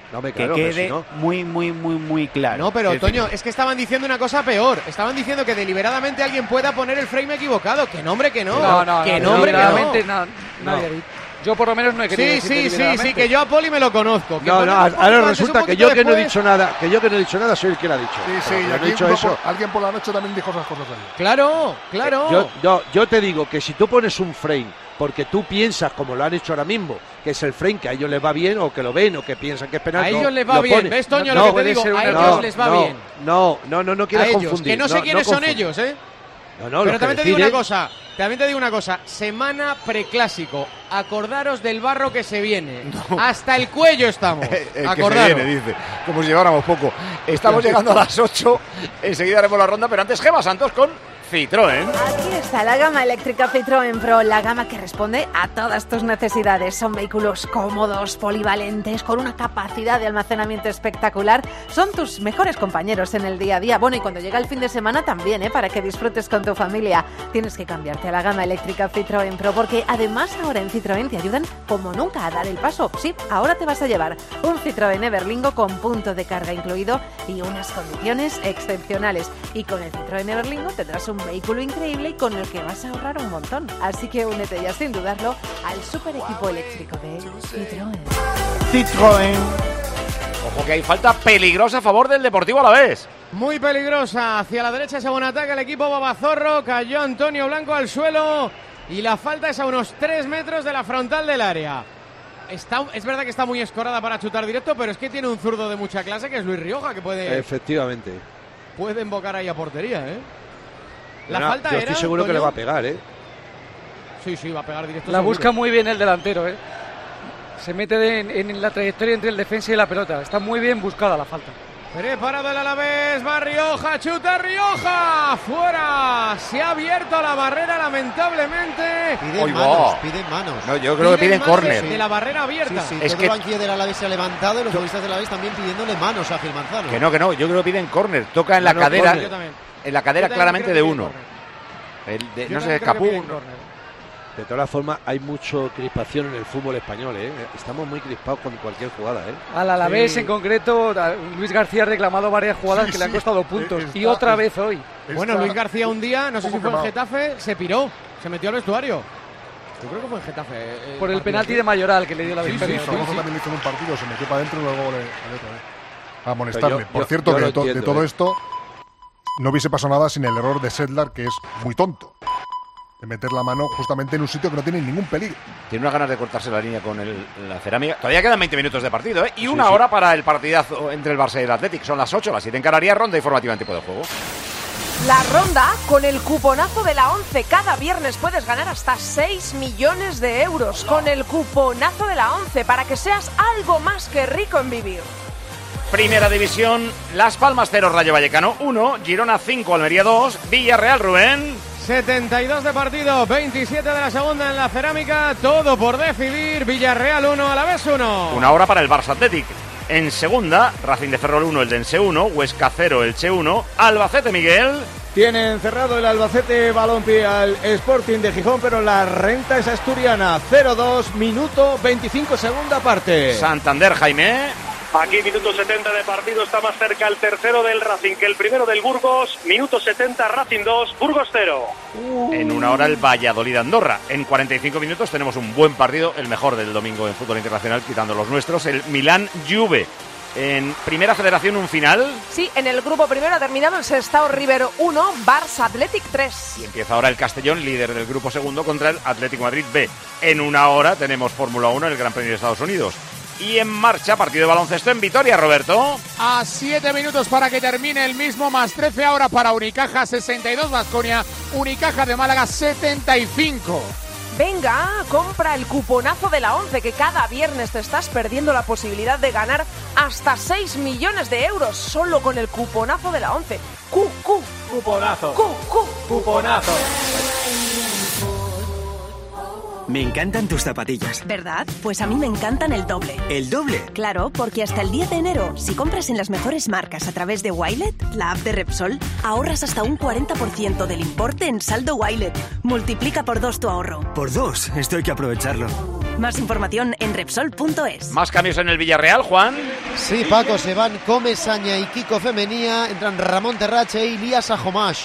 No, me que claro, pero quede si no- muy, muy, muy, muy claro. No, pero Es decir, Toño, es que estaban diciendo una cosa peor. Estaban diciendo que deliberadamente alguien pueda poner el frame equivocado. Que no, hombre, que no. No, no, que no, no, hombre, que deliberadamente no. na- nadie ha dicho. Yo por lo menos no he querido Sí, decir sí, sí, sí, deliberadamente. que yo a Poli me lo conozco. que No, no, poner un ahora poquito antes, resulta un que poquito yo que no he después. dicho nada, que yo que no he dicho nada soy el que lo ha dicho. Sí, sí, Pero y yo no aquí he dicho un eso. poco- alguien por la noche también dijo esas cosas ahí. Claro, claro. Yo, yo, yo te digo que si tú pones un frame porque tú piensas, como lo han hecho ahora mismo, que es el frame que a ellos les va bien o que lo ven o que piensan que es penal. A no, ellos les va lo bien, pones. ¿ves, Toño, No, lo que te puede digo? ser A una- ellos no, les va no, bien. No, no, no, no A quieras ellos, confundir. que no sé quiénes son confundir. ellos, ¿eh? No, no, Pero lo también que te digo una decir es- cosa, también te digo una cosa, semana preclásico, acordaros del barro que se viene, hasta el cuello estamos, El que se acordaros. viene, dice, como si lleváramos poco. Estamos llegando a las ocho, enseguida haremos la ronda, pero antes Gemma Santos con Citroën. Aquí está la gama eléctrica Citroën Pro, la gama que responde a todas tus necesidades. Son vehículos cómodos, polivalentes, con una capacidad de almacenamiento espectacular. Son tus mejores compañeros en el día a día. Bueno, y cuando llega el fin de semana también, ¿eh? Para que disfrutes con tu familia. Tienes que cambiarte a la gama eléctrica Citroën Pro, porque además ahora en Citroën te ayudan como nunca a dar el paso. Sí, ahora te vas a llevar un Citroën Everlingo con punto de carga incluido y unas condiciones excepcionales. Y con el Citroën Everlingo tendrás un vehículo increíble y con el que vas a ahorrar un montón. Así que únete ya sin dudarlo al super equipo eléctrico de Citroën. Citroën. Ojo que hay falta peligrosa a favor del Deportivo Alavés. Muy peligrosa, hacia la derecha ese buen ataque el equipo Babazorro, cayó Antonio Blanco al suelo y la falta es a unos tres metros de la frontal del área. Está, es verdad que está muy escorada para chutar directo, pero es que tiene un zurdo de mucha clase que es Luis Rioja, que puede, Efectivamente. puede invocar ahí a portería, ¿eh? La No, falta yo era, estoy seguro que Toño. le va a pegar, ¿eh? Sí, sí, va a pegar directo. La seguro. busca muy bien el delantero, ¿eh? Se mete de- en, en la trayectoria entre el defensa y la pelota. Está muy bien buscada la falta. Preparado el Alavés, va Rioja, chuta Rioja, fuera, se ha abierto la barrera lamentablemente. Piden Hoy manos, va. piden manos. No, yo creo que piden manos córner. de la barrera abierta. Sí, sí, Es todo que- el banquillo del Alavés se ha levantado y los futbolistas del Alavés también pidiéndole manos a Gil Manzano. Que no, que no, yo creo que piden córner. Toca en la No, no, cadera, córner. Yo también. en la cadera Yo también claramente creo de que piden uno. córner. El de- Yo no se también creo que escapó. piden uno. córner. De todas formas, hay mucho crispación en el fútbol español, ¿eh? Estamos muy crispados con cualquier jugada, ¿eh? Al Alavés Sí. en concreto, a- Luis García ha reclamado varias jugadas Sí, que le han sí. costado puntos. Está- y otra vez hoy. Bueno, Está Luis García un día, no sé un si poco fue en quemado. Getafe, se piró, se metió al vestuario. Yo creo que fue en Getafe. eh, Por el partido penalti así. de Mayoral que le dio la Sí, victoria. sí, Zaragoza también le hizo en un partido, se metió para adentro y luego le, le otra vez. A amonestarle. Pero yo- Por yo- cierto, yo que lo de, to- de entiendo, todo ¿eh? esto no hubiese pasado nada sin el error de Sedlar, que es muy tonto. De meter la mano justamente en un sitio que no tiene ningún peligro. Tiene unas ganas de cortarse la línea con el- la cerámica. Todavía quedan veinte minutos de partido, ¿eh? Y una sí. hora para el partidazo entre el Barça y el Athletic. Son las ocho, las siete en Canarias, ronda informativa en tiempo de juego. La ronda con el cuponazo de la once. Cada viernes puedes ganar hasta seis millones de euros con el cuponazo de la once para que seas algo más que rico en vivir. Primera división, Las Palmas cero, Rayo Vallecano uno, Girona cinco, Almería dos, Villarreal, Rubén. setenta y dos de partido, veintisiete de la segunda en la cerámica, todo por decidir. Villarreal uno, Alavés uno. Una hora para el Barça Athletic. En segunda, Racing de Ferrol uno, Eldense uno, Huesca cero, Elche uno, Albacete, Miguel. Tienen cerrado el Albacete Balompié al Sporting de Gijón, pero la renta es asturiana. cero dos, minuto veinticinco, segunda parte. Santander, Jaime. Aquí minuto setenta de partido, está más cerca el tercero del Racing que el primero del Burgos. Minuto setenta, Racing dos, Burgos cero. En una hora el Valladolid Andorra. En cuarenta y cinco minutos tenemos un buen partido, el mejor del domingo en fútbol internacional, quitando los nuestros, el Milán Juve. En Primera Federación un final Sí, en el grupo primero ha terminado el Sestao River uno, Barça Athletic tres. y empieza ahora el Castellón, líder del grupo segundo, contra el Atlético Madrid B. En una hora tenemos Fórmula uno en el Gran Premio de Estados Unidos. Y en marcha, partido de baloncesto en Vitoria, Roberto. A siete minutos para que termine el mismo, más trece ahora para Unicaja, sesenta y dos Baskonia, Unicaja de Málaga setenta y cinco. Venga, compra el cuponazo de la once, que cada viernes te estás perdiendo la posibilidad de ganar hasta seis millones de euros solo con el cuponazo de la once. Cu, cu, Cuponazo. cu, cu. Cuponazo. Me encantan tus zapatillas. ¿Verdad? Pues a mí me encantan el doble. ¿El doble? Claro, porque hasta el diez de enero, si compras en las mejores marcas a través de Wilet, la app de Repsol, ahorras hasta un cuarenta por ciento del importe en saldo Wilet. Multiplica por dos tu ahorro. Por dos, esto hay que aprovecharlo. Más información en Repsol punto es. Más cambios en el Villarreal, Juan. Sí, Paco, se van Comesaña y Kiko Femenía, entran Ramón Terrache y Lías Ajomash.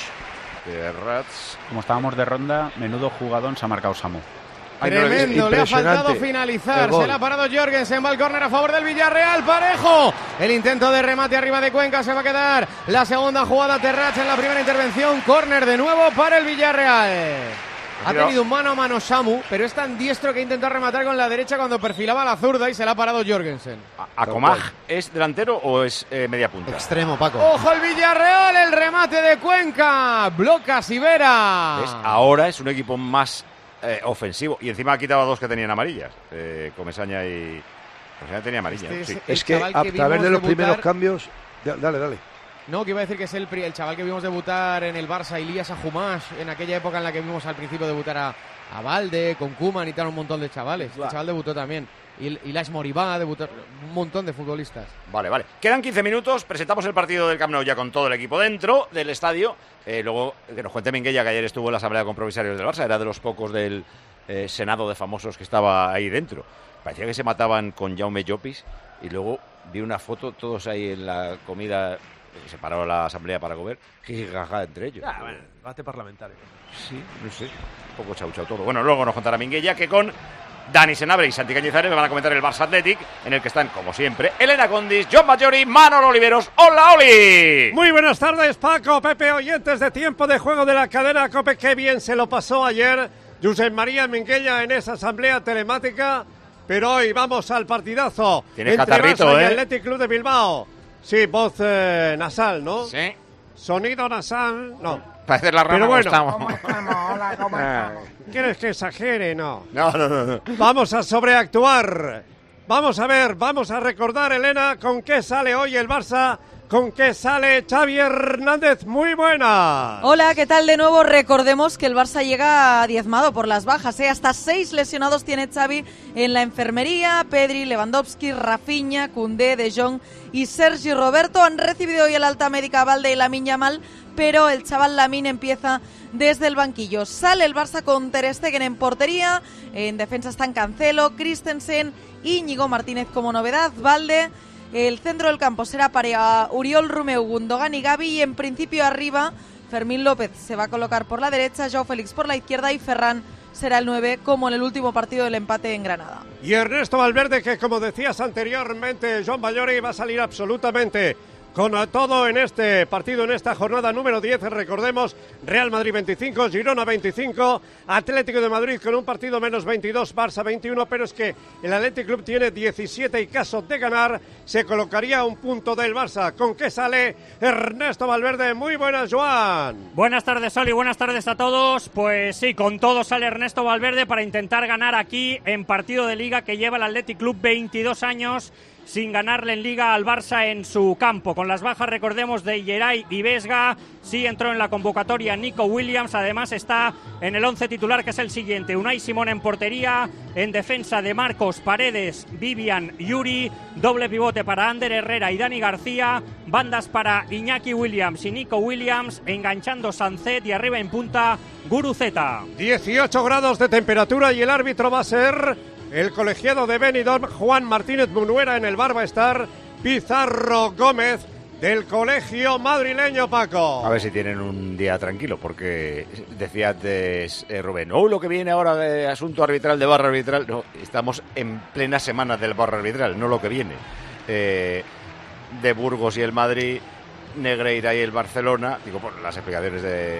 Terrats. Como estábamos de ronda, menudo jugadón se ha marcado Samu. Tremendo, le ha faltado finalizar, se le ha parado Jorgensen, va al córner a favor del Villarreal, parejo, el intento de remate arriba de Cuenca, se va a quedar la segunda jugada, Terrache en la primera intervención, córner de nuevo para el Villarreal. Ha tenido un mano a mano Samu, pero es tan diestro que intentó rematar con la derecha cuando perfilaba la zurda y se le ha parado Jorgensen. ¿Akomaj es delantero o es eh, media punta? Extremo, Paco. ¡Ojo el Villarreal! El remate de Cuenca, bloca Sivera. ¿Ves? Ahora es un equipo más eh, ofensivo y encima ha quitado a dos que tenían amarillas, eh, Comesaña y... Comesaña tenía amarilla. Este sí. Es que, que a través de los debutar... primeros cambios... Dale, dale. No, que iba a decir que es el, el chaval que vimos debutar en el Barça, Ilías Ajumash, en aquella época en la que vimos al principio debutar a, a Valde, con Koeman y tal, un montón de chavales. El chaval debutó también. Y Ilaix Moribá debutó, un montón de futbolistas. Vale, vale. Quedan quince minutos, presentamos el partido del Camp Nou ya con todo el equipo dentro del estadio. Eh, luego, que nos cuente Minguella, que ayer estuvo en la asamblea de compromisarios del Barça, era de los pocos del eh, senado de famosos que estaba ahí dentro. Parecía que se mataban con Jaume Llopis y luego vi una foto, todos ahí en la comida... Se paró la asamblea para comer, jijijaja entre ellos. Ah, bueno, debate parlamentario. Sí, no sé, un poco chau chau todo. Bueno, luego nos contará Minguella que con Dani Senabre y Santi Cañizares me van a comentar el Barça Athletic, en el que están, como siempre, Elena Condis, John Maggiori, Manolo Oliveros. ¡Hola, Oli! Muy buenas tardes, Paco, Pepe, oyentes de Tiempo de Juego de la cadena COPE. Qué bien se lo pasó ayer Josep María Minguella en esa asamblea telemática, pero hoy vamos al partidazo. Tiene catarrito, Barça ¿eh? y Athletic Club de Bilbao. Sí, voz eh, nasal, ¿no? Sí. Sonido nasal, no. Parece la rama. Pero bueno. ¿Cómo estamos? Hola, ¿cómo estamos? ¿Quieres que exagere? No. No, no, no, no. Vamos a sobreactuar. Vamos a ver, vamos a recordar, Elena, con qué sale hoy el Barça, con qué sale Xavi Hernández. Muy buena. Hola, ¿qué tal de nuevo? Recordemos que el Barça llega diezmado por las bajas, ¿eh? Hasta seis lesionados tiene Xavi en la enfermería. Pedri, Lewandowski, Rafinha, Koundé, De Jong y Sergi Roberto han recibido hoy el alta médica Valde y Lamine Yamal, pero el chaval Lamine empieza desde el banquillo. Sale el Barça con Ter Stegen en portería, en defensa están Cancelo, Christensen, Íñigo Martínez como novedad, Valde. El centro del campo será para Uriol Romeu, Gundogan y Gavi, y en principio arriba Fermín López se va a colocar por la derecha, Joao Félix por la izquierda y Ferran será el nueve, como en el último partido del empate en Granada. Y Ernesto Valverde, que como decías anteriormente, John Maggiori, va a salir absolutamente con todo en este partido, en esta jornada número diez. Recordemos, Real Madrid veinticinco, Girona veinticinco, Atlético de Madrid con un partido menos veintidós, Barça veintiuno, pero es que el Athletic Club tiene diecisiete y caso de ganar se colocaría a un punto del Barça. ¿Con qué sale Ernesto Valverde? Muy buenas, Joan. Buenas tardes, Sol, y buenas tardes a todos. Pues sí, con todo sale Ernesto Valverde para intentar ganar aquí en partido de Liga que lleva el Athletic Club veintidós años sin ganarle en Liga al Barça en su campo. Con las bajas, recordemos, de Yeray y Vesga, sí entró en la convocatoria Nico Williams, además está en el once titular, que es el siguiente: Unai Simón en portería, en defensa de Marcos, Paredes, Vivian, Yuri, doble pivote para Ander Herrera y Dani García, bandas para Iñaki Williams y Nico Williams, enganchando Sancet y arriba en punta Guruceta. dieciocho grados de temperatura y el árbitro va a ser el colegiado de Benidorm, Juan Martínez Munuera. En el bar va a estar Pizarro Gómez, del colegio madrileño, Paco. A ver si tienen un día tranquilo, porque decía antes eh, Rubén, oh, lo que viene ahora de asunto arbitral, de barra arbitral. No, estamos en plena semana del barra arbitral, no lo que viene. Eh, de Burgos y el Madrid, Negreira y el Barcelona, digo, por las explicaciones de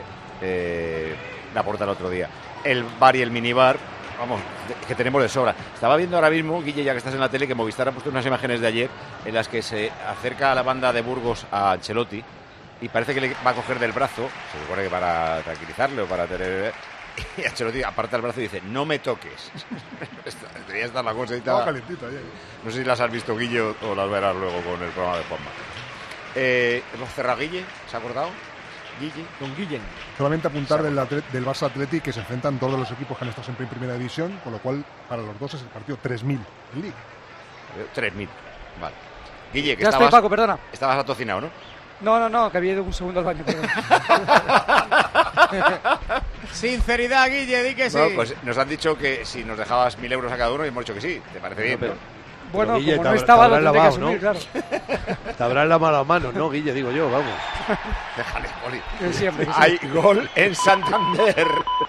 eh, la porta el otro día, el bar y el minibar. Vamos, que tenemos de sobra. Estaba viendo ahora mismo, Guille, ya que estás en la tele, que Movistar ha puesto unas imágenes de ayer en las que se acerca a la banda de Burgos a Ancelotti y parece que le va a coger del brazo, se supone que para tranquilizarle o para tener... Y Ancelotti aparta el brazo y dice, no me toques. Debería estar la cosa y tal. Calentita, ya. No sé si las has visto, Guille, o las verás luego con el programa de Juanma. Eh, ¿Hemos cerrado, Guille? ¿Se ha acordado? Guille. Con Guillen. Solamente apuntar del, del Barça Athletic que se enfrentan todos los equipos que han estado siempre en primera división, con lo cual para los dos es el partido tres mil en Liga. tres mil, vale. Guille, que ya estabas, estoy, Paco, perdona. Estabas atocinado, ¿no? No, no, no, que había ido un segundo al baño. Sinceridad, Guille, di que sí. Bueno, pues nos han dicho que si nos dejabas mil euros a cada uno y hemos dicho que sí. ¿Te parece bien? pero- ¿no? Bueno, Guille, como te no habrá- estaba, te lo habrás tendré que lavado, asumir, ¿no? claro. Te habrán lavado las manos, ¿no, Guille? Digo yo, vamos. Déjale, Poli. Que siempre, que Hay siempre. gol en Santander.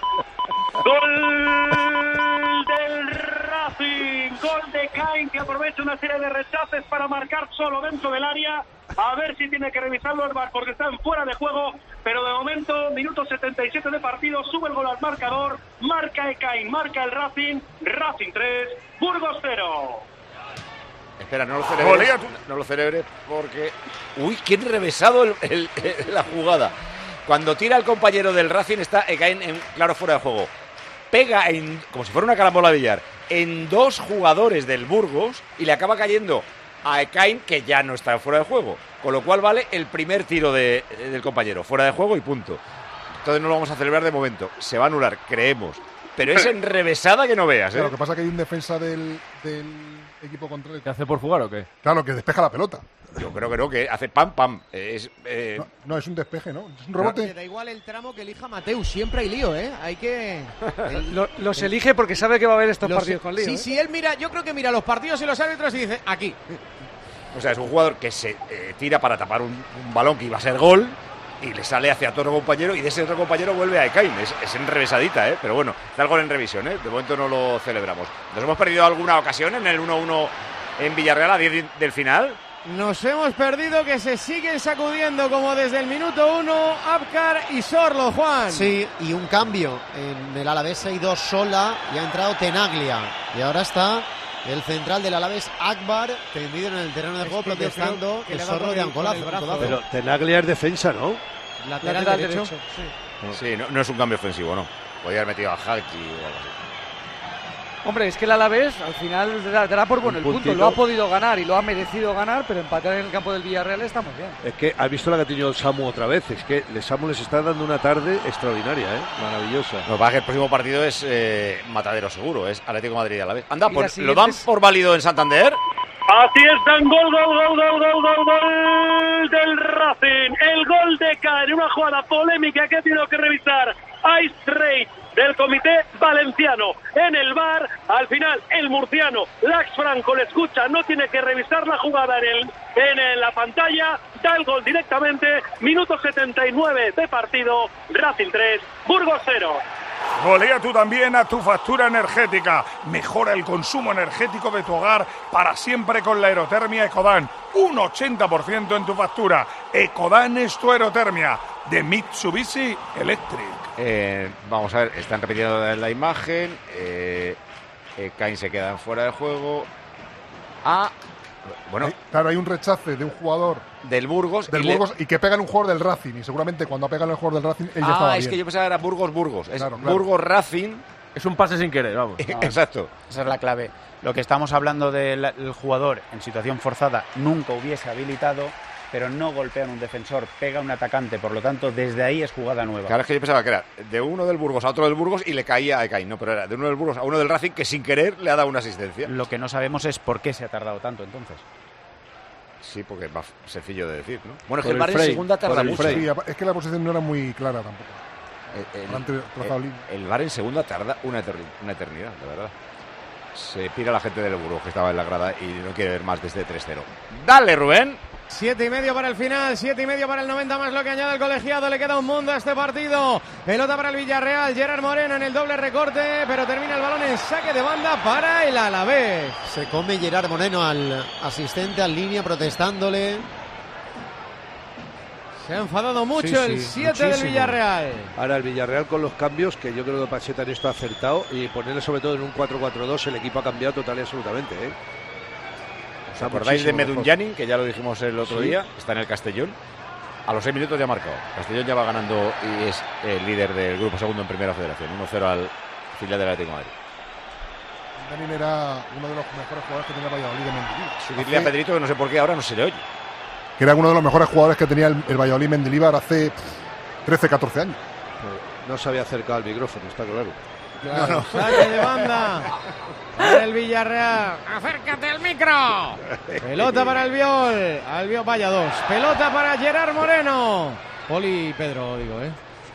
Gol del Racing, gol de Cain, que aprovecha una serie de rechaces para marcar solo dentro del área. A ver si tiene que revisarlo el V A R porque están fuera de juego, pero de momento, minuto setenta y siete de partido, sube el gol al marcador, marca Cain, marca el Racing, Racing tres, Burgos cero. Espera, no lo celebres, no lo celebres porque... Uy, qué enrevesado el, el- el- la jugada. Cuando tira el compañero del Racing está Ekain en claro fuera de juego. Pega, en, como si fuera una carambola de billar, en dos jugadores del Burgos y le acaba cayendo a Ekain, que ya no está fuera de juego. Con lo cual vale el primer tiro de- del compañero, fuera de juego y punto. Entonces no lo vamos a celebrar de momento. Se va a anular, creemos. Pero es enrevesada que no veas, ¿eh? Claro, lo que pasa es que hay un defensa del, del equipo contrario. ¿Qué hace por jugar o qué? Claro, que despeja la pelota. Yo creo que no, que hace pam, pam. Es, eh, No, no, es un despeje, ¿no? Es un Le rebote. da igual el tramo que elija Mateus, siempre hay lío, ¿eh? Hay que... el- Lo- los elige porque sabe que va a haber estos los- partidos con lío. Sí, ¿eh? sí, él mira, yo creo que mira los partidos y los árbitros y dice, aquí. O sea, es un jugador que se eh, tira para tapar un, un balón que iba a ser gol y le sale hacia otro compañero y de ese otro compañero vuelve a Ekain. Es, es enrevesadita, ¿eh? Pero bueno, está el gol en revisión, ¿eh? De momento no lo celebramos. ¿Nos hemos perdido alguna ocasión en el uno uno en Villarreal a diez del final? Nos hemos perdido que se siguen sacudiendo como desde el minuto uno Abkar y Sorlo, Juan. Sí, y un cambio. En el Alavés ha ido Sola y ha entrado Tenaglia. Y ahora está el central del Alavés, Akbar, tendido en el terreno de Es juego, que yo protestando creo que el le ha zorro dado de con el- con Ancolazo. el brazo. Ancolazo. Pero Tenaglia es defensa, ¿no? Lateral, Lateral derecho. derecho, sí. Sí, no, no es un cambio ofensivo, ¿no? Podría haber metido a Haki o algo así. Hombre, es que el Alavés al final dará, dará por bueno Un el punto. puntito. Lo ha podido ganar y lo ha merecido ganar, pero empatar en el campo del Villarreal está muy bien. Es que has visto la que ha tenido Samu otra vez. Es que el Samu les está dando una tarde extraordinaria, ¿eh? Maravillosa. Lo que pasa es que el próximo partido es eh, matadero seguro, es Atlético de Madrid a la vez. Anda, Y pues, las ¿lo dan siguientes- por válido en Santander? Así está, gol, gol, gol, gol, gol, gol, gol del Racing. El gol de Caen, una jugada polémica que ha tenido que revisar Ice Trade del comité valenciano. En el V A R, al final, el murciano Lax Franco le escucha, no tiene que revisar la jugada en, el, en, en la pantalla, da el gol directamente. Minuto setenta y nueve de partido, Racing tres, Burgos cero. Golea tú también a tu factura energética. Mejora el consumo energético de tu hogar para siempre con la aerotermia Ecodan. Un ochenta por ciento en tu factura. Ecodan es tu aerotermia. De Mitsubishi Electric. Eh, vamos a ver, están repitiendo la imagen. Eh, eh, Cain se queda fuera de juego. Ah, bueno, Hay- claro, hay un rechace de un jugador del Burgos. del y le- Burgos y que pega en un jugador del Racing. Y seguramente cuando ha pegado en el jugador del Racing, él ya estaba Ah, es bien. que yo pensaba que era Burgos-Burgos. Es Claro, claro. Burgos-Racing. Es un pase sin querer, vamos. Exacto. Esa es la clave. Lo que estamos hablando del el jugador en situación forzada nunca hubiese habilitado, pero no golpea a un defensor, pega a un atacante. Por lo tanto, desde ahí es jugada nueva. Claro, es que yo pensaba que era de uno del Burgos a otro del Burgos y le caía a Ekain. No, pero era de uno del Burgos a uno del Racing que sin querer le ha dado una asistencia. Lo que no sabemos es por qué se ha tardado tanto entonces. Sí, porque es más sencillo de decir, ¿no? Bueno, es Por que el el V A R en frame, segunda tarda por el mucho. frame. Sí, es que la posición no era muy clara tampoco. El, el- Han tra- trazado el- línea. el V A R en segunda tarda una, eterni- una eternidad, de verdad. Se pira la gente del Burgos que estaba en la grada y no quiere ver más desde tres cero. ¡Dale, Rubén! Siete y medio para el final, siete y medio para el noventa más lo que añade el colegiado. Le queda un mundo a este partido. Pelota para el Villarreal, Gerard Moreno en el doble recorte, pero termina el balón en saque de banda para el Alavés. Se come Gerard Moreno al asistente, al línea, protestándole. Se ha enfadado mucho Sí, el sí, siete del muchísimo. Villarreal. Ahora el Villarreal con los cambios, que yo creo que Pacheta en esto ha acertado, y ponerle sobre todo en un cuatro cuatro dos, el equipo ha cambiado total y absolutamente, ¿eh? ¿Os acordáis de Medunjanin, que ya lo dijimos el otro Sí. día? Está en el Castellón. A los seis minutos ya ha marcado. Castellón ya va ganando y es el líder del grupo segundo en Primera Federación. uno cero al filial del Atlético de Madrid. Danin era uno de los mejores jugadores que tenía Valladolid de Mendilibar. Subirle a Pedrito, que no sé por qué ahora no se le oye. Que era uno de los mejores jugadores que tenía el, el Valladolid Mendilibar hace pff, trece, catorce años. No se había acercado al micrófono, está claro. Claro. Saque de banda para el Villarreal. Acércate al micro. Pelota para Albiol. Albiol, vaya dos. Pelota para Gerard Moreno. Poli y Pedro, digo, ¿eh?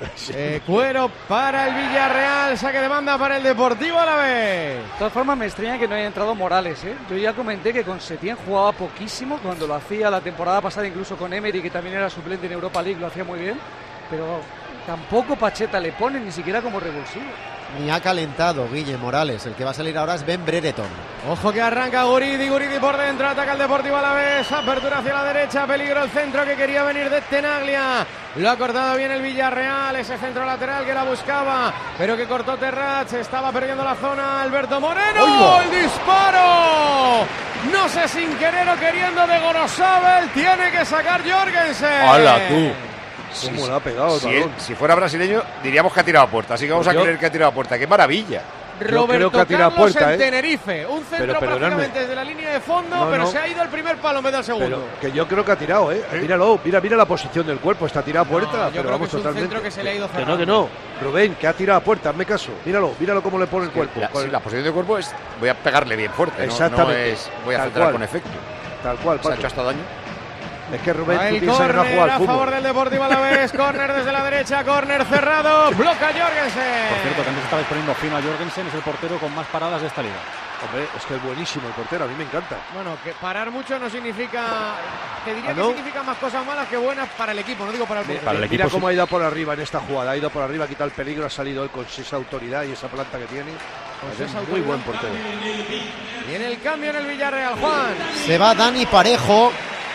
Eh, cuero para el Villarreal, saque de banda para el Deportivo Alavés. De todas formas, me extraña que no haya entrado Morales, ¿eh? Yo ya comenté que con Setién jugaba poquísimo cuando lo hacía la temporada pasada, incluso con Emery, que también era suplente en Europa League, lo hacía muy bien. Pero tampoco Pacheta le pone, ni siquiera como revulsivo. Ni ha calentado Guille Morales. El que va a salir ahora es Ben Brereton. Ojo que arranca Guridi, Guridi por dentro, ataca el Deportivo Alavés, apertura hacia la derecha, peligro el centro que quería venir de Tenaglia. Lo ha cortado bien el Villarreal, ese centro lateral que la buscaba, pero que cortó Terrats, estaba perdiendo la zona Alberto Moreno. ¡Oigo! ¡El disparo! No sé, sin querer o queriendo de Gorosabel, tiene que sacar Jorgensen. ¡Hala, tú! ¿Cómo le ha pegado el si, balón? si fuera brasileño, diríamos que ha tirado a puerta. Así que vamos Pues a yo- creer que ha tirado a puerta. ¡Qué maravilla! Yo creo Roberto que ha tirado a Carlos puerta, en ¿eh? Tenerife, un centro Pero perdonadme. prácticamente desde la línea de fondo, No, pero no. se ha ido el primer palo en vez del segundo. Pero que yo creo que ha tirado, ¿eh? Míralo, mira, mira la posición del cuerpo, está tirado a puerta. yo pero creo que vamos, es un totalmente. centro que se le ha ido Que no, cerrando. que no. Rubén, que ha tirado a puerta, hazme caso. Míralo, míralo cómo le pone el cuerpo. La, Con sí, el- la posición de cuerpo es voy a pegarle bien fuerte. no- Exactamente. No, es voy a Tal centrar cual. con efecto. Tal cual, Se ha Paco. hecho hasta daño. Es que Rubén, Va tú el piensas que no ha córner jugado a al favor fútbol. del Deportivo Alavés, córner desde la derecha, córner cerrado, bloca Jorgensen. Por cierto, que antes estabais poniendo fino a Jorgensen, es el portero con más paradas de esta liga. Hombre, es que es buenísimo el portero, a mí me encanta. Bueno, que parar mucho no significa, te diría ¿Ah, que no? significa más cosas malas que buenas para el equipo, no digo para el portero. Para el Mira equipo cómo sí. ha ido por arriba en esta jugada, ha ido por arriba, ha quitado el peligro, ha salido él con esa autoridad y esa planta que tiene. Pues Es esa muy autoridad. buen portero. Viene el cambio en el Villarreal, Juan. Se va Dani Parejo.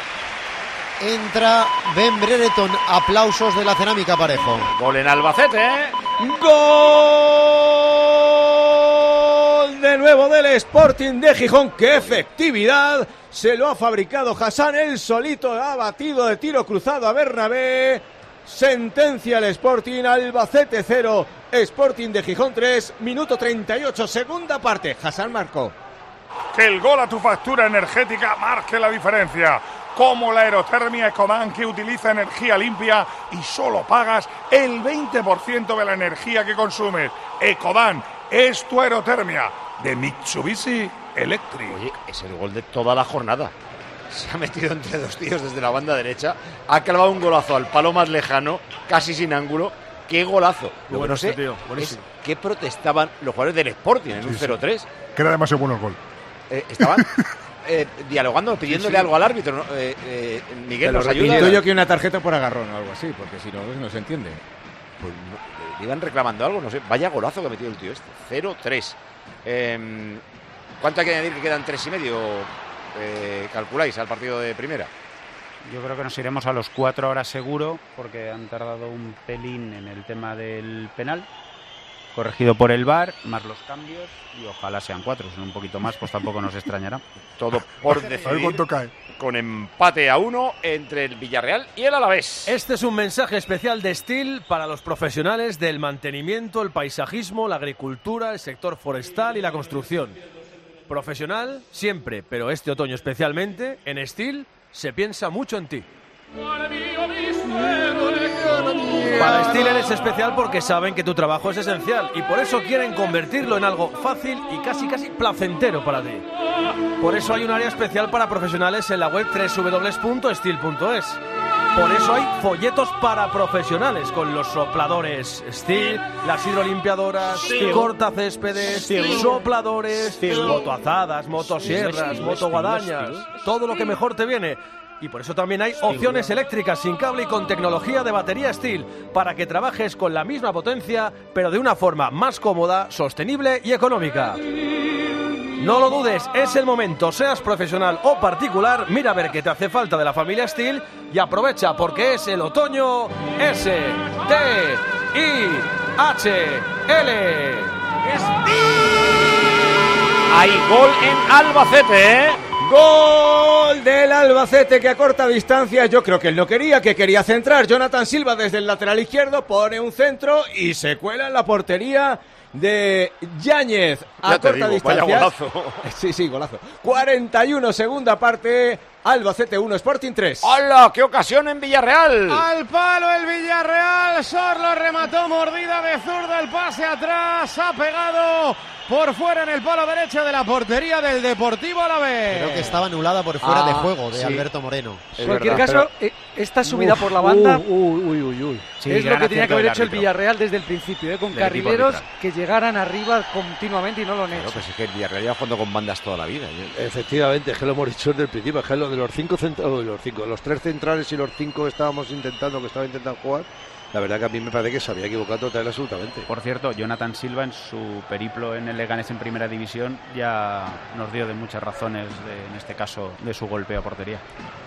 Entra Ben Brereton. Aplausos de la Cerámica Parejo. Gol en Albacete. ¿eh? Gol de nuevo del Sporting de Gijón. ¡Qué efectividad! Se lo ha fabricado Hassan, él solito ha batido de tiro cruzado a Bernabé. Sentencia el Sporting, Albacete cero, Sporting de Gijón tres, minuto treinta y ocho, segunda parte. Hassan marcó. Que el gol a tu factura energética marque la diferencia. Como la aerotermia Ecodan, que utiliza energía limpia y solo pagas el veinte por ciento de la energía que consumes. Ecodan es tu aerotermia de Mitsubishi Electric. Oye, es el gol de toda la jornada. Se ha metido entre dos tíos desde la banda derecha, ha clavado un golazo al palo más lejano, casi sin ángulo. ¡Qué golazo! Lo que no sé este tío, es buenísimo. qué protestaban los jugadores del Sporting en un Sí, sí. cero tres. Que era demasiado bueno el gol. Eh, estaban eh, dialogando, pidiéndole Sí, sí. algo al árbitro. ¿no? Eh, eh, Miguel, Te lo ¿nos ayuda? repito Yo que una tarjeta por agarrón o algo así, porque si no, no se entiende. Pues no, le iban reclamando algo, no sé. Vaya golazo que ha metido el tío este. cero tres. Eh, ¿Cuánto hay que añadir que quedan tres y medio? Eh, ¿Calculáis al partido de primera? Yo creo que nos iremos a los cuatro horas seguro, porque han tardado un pelín en el tema del penal, corregido por el V A R, más los cambios, y ojalá sean cuatro, si no un poquito más, pues tampoco nos extrañará. Todo por A ver decidir, cuánto cae. con empate a uno entre el Villarreal y el Alavés. Este es un mensaje especial de Steel para los profesionales del mantenimiento, el paisajismo, la agricultura, el sector forestal y la construcción. Profesional siempre, pero este otoño especialmente, en Steel se piensa mucho en ti. Para Steel eres especial porque saben que tu trabajo es esencial y por eso quieren convertirlo en algo fácil y casi casi placentero para ti. Por eso hay un área especial para profesionales en la web doble u doble u doble u punto steel punto es. Por eso hay folletos para profesionales con los sopladores Steel, las hidrolimpiadoras, Steel. cortacéspedes, Steel. sopladores, Steel. motoazadas, motosierras, Steel. motoguadañas, Steel. todo lo que mejor te viene. Y por eso también hay opciones eléctricas sin cable y con tecnología de batería Steel para que trabajes con la misma potencia, pero de una forma más cómoda, sostenible y económica. No lo dudes, es el momento, seas profesional o particular, mira a ver qué te hace falta de la familia Steel y aprovecha porque es el otoño S T I H L. Hay gol en Albacete, ¿eh? Gol del Albacete que a corta distancia, yo creo que él no quería, que quería centrar. Jonathan Silva desde el lateral izquierdo pone un centro y se cuela en la portería de Yáñez a Ya te corta digo, vaya distancia. golazo. Sí, sí, golazo. cuarenta y uno, segunda parte. Albacete uno, Sporting tres. ¡Hola! ¡Qué ocasión en Villarreal! Al palo el Villarreal, Sorlo remató, mordida de zurda, el pase atrás, ha pegado por fuera en el palo derecho de la portería del Deportivo Alavés. Creo que estaba anulada por fuera Ah, de juego de sí. Alberto Moreno. En cualquier caso, eh, esta subida por la banda Uy, uy, uy, uy. Sí, es lo gran que tenía que acierto haber del hecho el árbitro. Villarreal desde el principio, ¿eh? con Del equipo carrileros arbitral. que llegaran arriba continuamente y no lo han Claro, hecho. pues es que el Villarreal lleva jugando con bandas toda la vida. Efectivamente, es que lo hemos dicho desde el principio, es que lo de los cinco centrales, los cinco, los tres centrales y los cinco que estábamos intentando, que estaba intentando jugar, la verdad que a mí me parece que se había equivocado total absolutamente. Por cierto, Jonathan Silva en su periplo en el Leganés en Primera División ya nos dio de muchas razones, de, en este caso, de su golpeo a portería.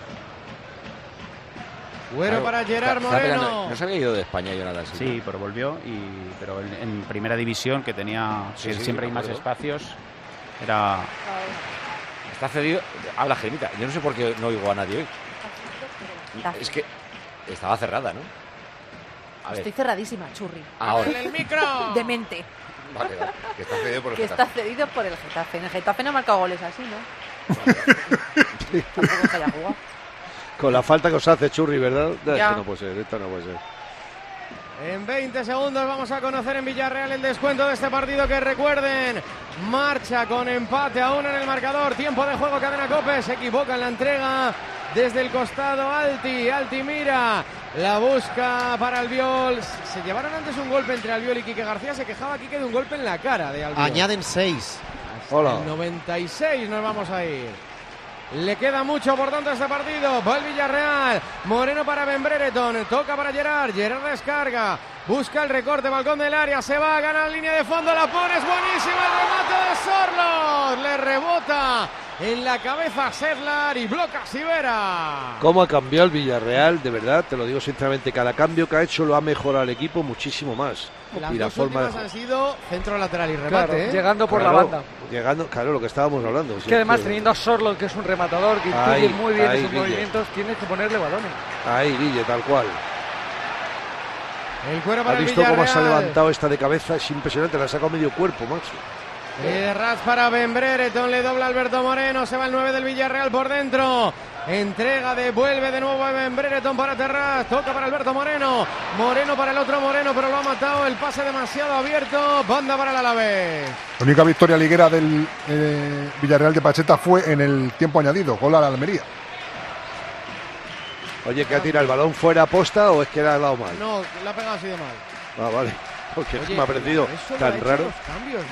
Bueno para Gerard Está- está peleando- Moreno. No se había ido de España Jonathan Silva. Sí, pero volvió, y, pero en, en Primera División, que tenía Sí, que sí, siempre me hay más acuerdo. espacios, era... Está cedido. Habla Genita. Yo no sé por qué no oigo a nadie hoy. Es que estaba cerrada, ¿no? A ver, Estoy cerradísima, churri. ahora. El micro. Demente. Vale, vale, que está cedido por el Que Getafe. está cedido por el Getafe. En el Getafe no ha marcado goles así, ¿no? Tampoco es que haya jugado. Con la falta que os hace Churri, ¿verdad? No, Ya. esto no puede ser, esto no puede ser. En veinte segundos vamos a conocer en Villarreal el descuento de este partido, que recuerden, marcha con empate a uno en el marcador, tiempo de juego, Cadena COPE, se equivoca en la entrega desde el costado Alti, Alti mira, la busca para Albiol, se llevaron antes un golpe entre Albiol y Quique García, se quejaba Quique de un golpe en la cara de Albiol. Añaden seis. Hola. El noventa y seis nos vamos a ir. Le queda mucho, por tanto, a este partido. Va el Villarreal. Moreno para Ben Brereton. Toca para Gerard. Gerard descarga. Busca el recorte. Balcón del área. Se va a ganar línea de fondo. La pone. Es buenísimo el remate de Sorlos. Le rebota en la cabeza Sedlar y bloca Sivera. ¿Cómo ha cambiado el Villarreal? De verdad, te lo digo sinceramente, cada cambio que ha hecho lo ha mejorado el equipo muchísimo más. Las y la dos forma últimas de... han sido centro lateral y remate. Claro, ¿eh? llegando por Claro, la banda. Llegando, claro, lo que estábamos hablando. Es sí, que además sí. teniendo a Sorlo, que es un rematador, que Ahí, intuye muy bien ahí, esos Guille. movimientos, tienes que ponerle balones. Ahí, Guille, tal cual. El cuero para ¿Has el visto cómo se ha Villarreal. levantado esta de cabeza? Es impresionante, le ha sacado medio cuerpo, macho. Terraz para Ben Brereton, le dobla Alberto Moreno, se va el nueve del Villarreal por dentro. Entrega, devuelve de nuevo a Ben Brereton para Terraz, toca para Alberto Moreno. Moreno para el otro Moreno, pero lo ha matado, el pase demasiado abierto. Banda para el Alavés. La única victoria liguera del eh, Villarreal de Pacheta fue en el tiempo añadido, gol a la Almería. Oye, ¿que ha tirado el balón fuera a posta o es que le ha dado mal? No, le ha pegado así de mal. Ah, vale. Porque es que Oye, me ha parecido pero eso lo ha tan hecho raro. los cambios,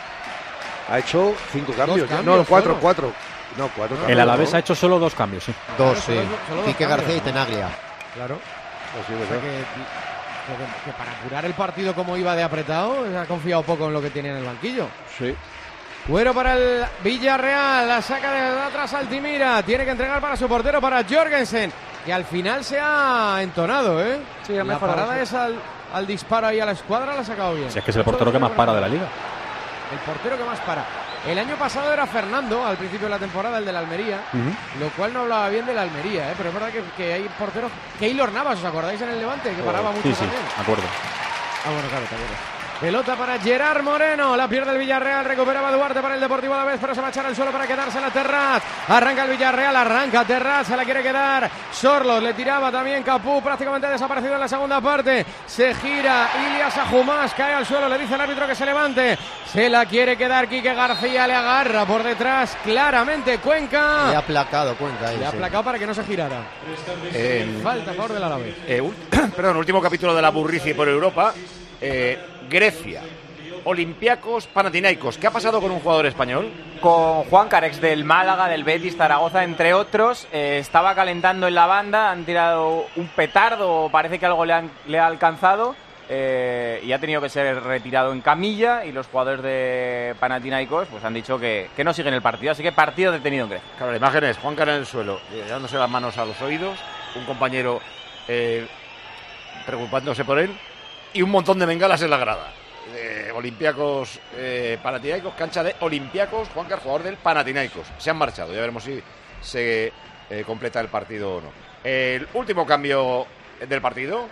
¿no? Ha hecho cinco cambios. cambios no, cuatro, solo. cuatro. No, cuatro cambios. El Alavés ¿no? ha hecho solo dos cambios, sí. Dos, Claro, sí. solo- solo dos Quique cambios, García y ¿no? Tenaglia. Claro. Pues sí, O sea ¿verdad? que, que- que para curar el partido como iba de apretado, se ha confiado poco en lo que tenía en el banquillo. Sí. Cuero para el Villarreal, la saca de atrás Altimira, tiene que entregar para su portero, para Jorgensen, que al final se ha entonado, ¿eh? Sí, ha la mejorado, parada sí. es al, al disparo ahí a la escuadra, la ha sacado bien. Si es que es el portero que más para de la liga. El portero que más para. El año pasado era Fernando, al principio de la temporada, el de la Almería, lo cual no hablaba bien de la Almería, ¿eh? Pero es verdad que, que hay porteros... Keylor Navas, ¿os acordáis en el Levante? Que paraba mucho Sí, sí, también. de acuerdo. Ah, bueno, claro, te acuerdas. Pelota para Gerard Moreno, la pierde el Villarreal, recuperaba Duarte para el Deportivo Alavés, pero se va a echar al suelo para quedarse la Terraz. Arranca el Villarreal, arranca Terraz, se la quiere quedar Sorlos, le tiraba también Capú, prácticamente desaparecido en la segunda parte. Se gira Ilias Ajumás, cae al suelo, le dice el árbitro que se levante. Se la quiere quedar Quique García, le agarra por detrás claramente Cuenca. Le ha placado Cuenca. ahí, Le ha sí. placado para que no se girara. Eh, Falta a favor del Alavés. eh, un- perdón, último capítulo de la burrici por Europa. Eh, Grecia, Olympiacos, Panathinaikos. ¿Qué ha pasado con un jugador español? Con Juan Carex del Málaga, del Betis, Zaragoza, entre otros. Eh, estaba calentando en la banda, han tirado un petardo, parece que algo le, han- le ha alcanzado eh, y ha tenido que ser retirado en camilla, y los jugadores de Panathinaikos pues han dicho que, que no siguen el partido, así que partido detenido en Grecia. Claro, la imagen es Juan Cara en el suelo, eh, dándose las manos a los oídos, un compañero eh, preocupándose por él y un montón de bengalas en la grada. Eh, Olympiacos, eh, Panathinaikos, cancha de Olympiacos, Juan Car, jugador del Panathinaikos. Se han marchado, ya veremos si se eh, completa el partido o no. El último cambio del partido,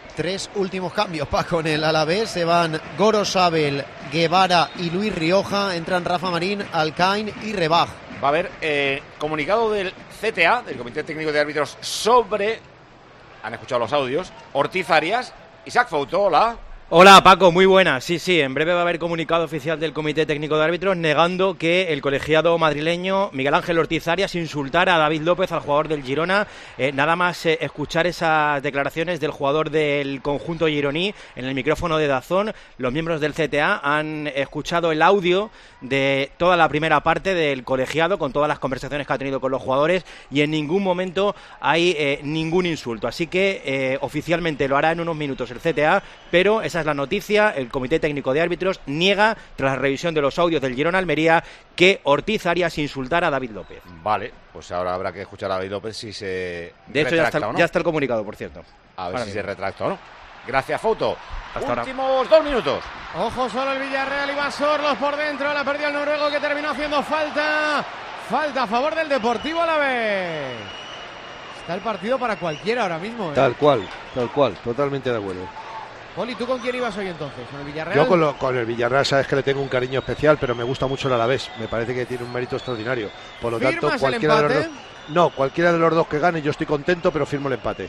Tres últimos cambios, Paco, en el Alavés. Se van Gorosabel, Guevara y Luis Rioja. Entran Rafa Marín, Alcain y Rebaj. Va a haber eh, comunicado del C T A, del Comité Técnico de Árbitros, sobre, han escuchado los audios, Ortiz Arias, Isaac Fouto, hola. Hola Paco, muy buena. Sí, sí, en breve va a haber comunicado oficial del Comité Técnico de Árbitros negando que el colegiado madrileño Miguel Ángel Ortiz Arias insultara a David López, al jugador del Girona. Eh, nada más eh, escuchar esas declaraciones del jugador del conjunto gironí en el micrófono de Dazón, los miembros del C T A han escuchado el audio de toda la primera parte del colegiado con todas las conversaciones que ha tenido con los jugadores y en ningún momento hay eh, ningún insulto. Así que eh, oficialmente lo hará en unos minutos el C T A, pero esa es la noticia. El Comité Técnico de Árbitros niega, tras la revisión de los audios del Girona Almería, que Ortiz Arias insultara a David López. Vale, pues ahora habrá que escuchar a David López si se De hecho, ya está, o no. ya está el comunicado, por cierto. A ver Ahora si mismo. se retracta o no. Gracias, Fouto. Hasta ahora. Últimos dos minutos. Ojo solo el Villarreal, Iván Sorlos por dentro, la perdió el noruego que terminó haciendo falta. Falta a favor del Deportivo Alavés. Está el partido para cualquiera ahora mismo, ¿eh? Tal cual, tal cual, totalmente de acuerdo. Poli, ¿tú con quién ibas hoy entonces? ¿Con el Villarreal? Yo con, lo- con el Villarreal sabes que le tengo un cariño especial, pero me gusta mucho el Alavés. Me parece que tiene un mérito extraordinario. Por lo tanto, ¿Firmas el cualquiera de los dos, empate? no, cualquiera de los dos que gane, yo estoy contento, pero firmo el empate.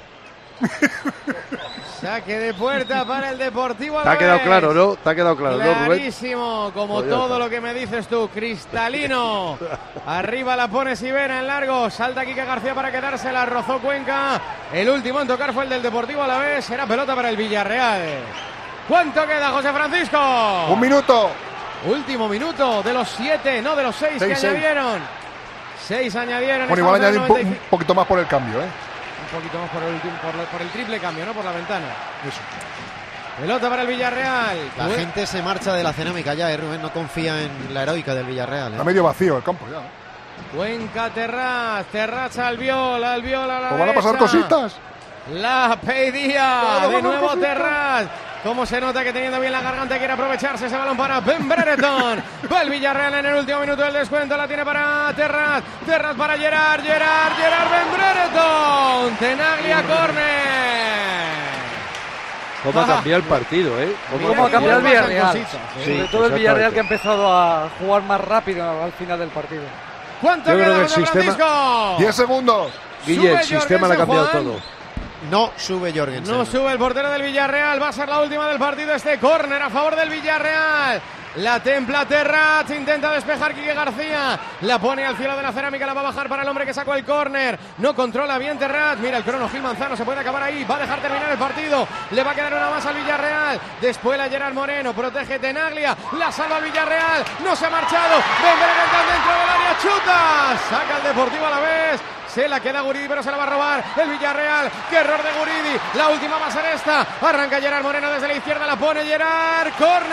Saque de puerta para el Deportivo Te ha Alavés. quedado claro, ¿no? Te ha quedado claro, ¿no, Rubén? Clarísimo, como Pues ya todo está. lo que me dices tú, cristalino. Arriba la pone Sivera en largo, salta Quique García para quedársela, rozó Cuenca. El último en tocar fue el del Deportivo Alavés, será pelota para el Villarreal. ¿Cuánto queda, José Francisco? Un minuto. Último minuto de los siete, no de los seis, Seis, que seis. añadieron. Seis añadieron. Bueno, igual estamos en añade el un, po- noventa y un poquito más por el cambio, ¿eh? Un poquito más por el, último- por, la- por el triple cambio, ¿no? Por la ventana. Eso. Pelota para el Villarreal. La Buen- gente se marcha de la cerámica ya, ¿eh, Rubén? No confía en la heroica del Villarreal, ¿eh? Está medio vacío el campo ya. ¿eh? Cuenca Terraz, Terraz Albiol, Albiol a la Pues van a pasar derecha. cositas. La pedía Van a de pasar nuevo cositas. Terraz. Como se nota que teniendo bien la garganta quiere aprovecharse ese balón para Ben Brereton. Va el Villarreal en el último minuto del descuento. La tiene para Terraz. Terraz para Gerard. Gerard, Gerard, Ben Brereton. Tenaglia corner. ¿Cómo ha Ah. cambiado el partido, eh? ¿Cómo, Mira ha que cambiado el pasan Villarreal? cositas, ¿eh? Sobre Sí, todo el exactamente. Villarreal que ha empezado a jugar más rápido al final del partido. ¿Cuánto Yo creo queda, que el José sistema- Francisco? diez segundos. Guille, Sube el sistema le ha Jorgensen, cambiado Juan. todo. No sube Jorgensen. No sube el portero del Villarreal. Va a ser la última del partido. Este córner a favor del Villarreal. La templa Terraz. Intenta despejar Quique García. La pone al cielo de la cerámica. La va a bajar para el hombre que sacó el córner. No controla bien Terraz. Mira el crono. Gil Manzano se puede acabar ahí. Va a dejar terminar el partido. Le va a quedar una más al Villarreal. Después la Gerard Moreno. Protege Tenaglia. La salva el Villarreal. No se ha marchado. Benvenuto dentro del área. Chuta. Saca el Deportivo a la vez. Se la queda Guridi, pero se la va a robar el Villarreal. ¡Qué error de Guridi! La última va a ser esta. Arranca Gerard Moreno desde la izquierda, la pone Gerard.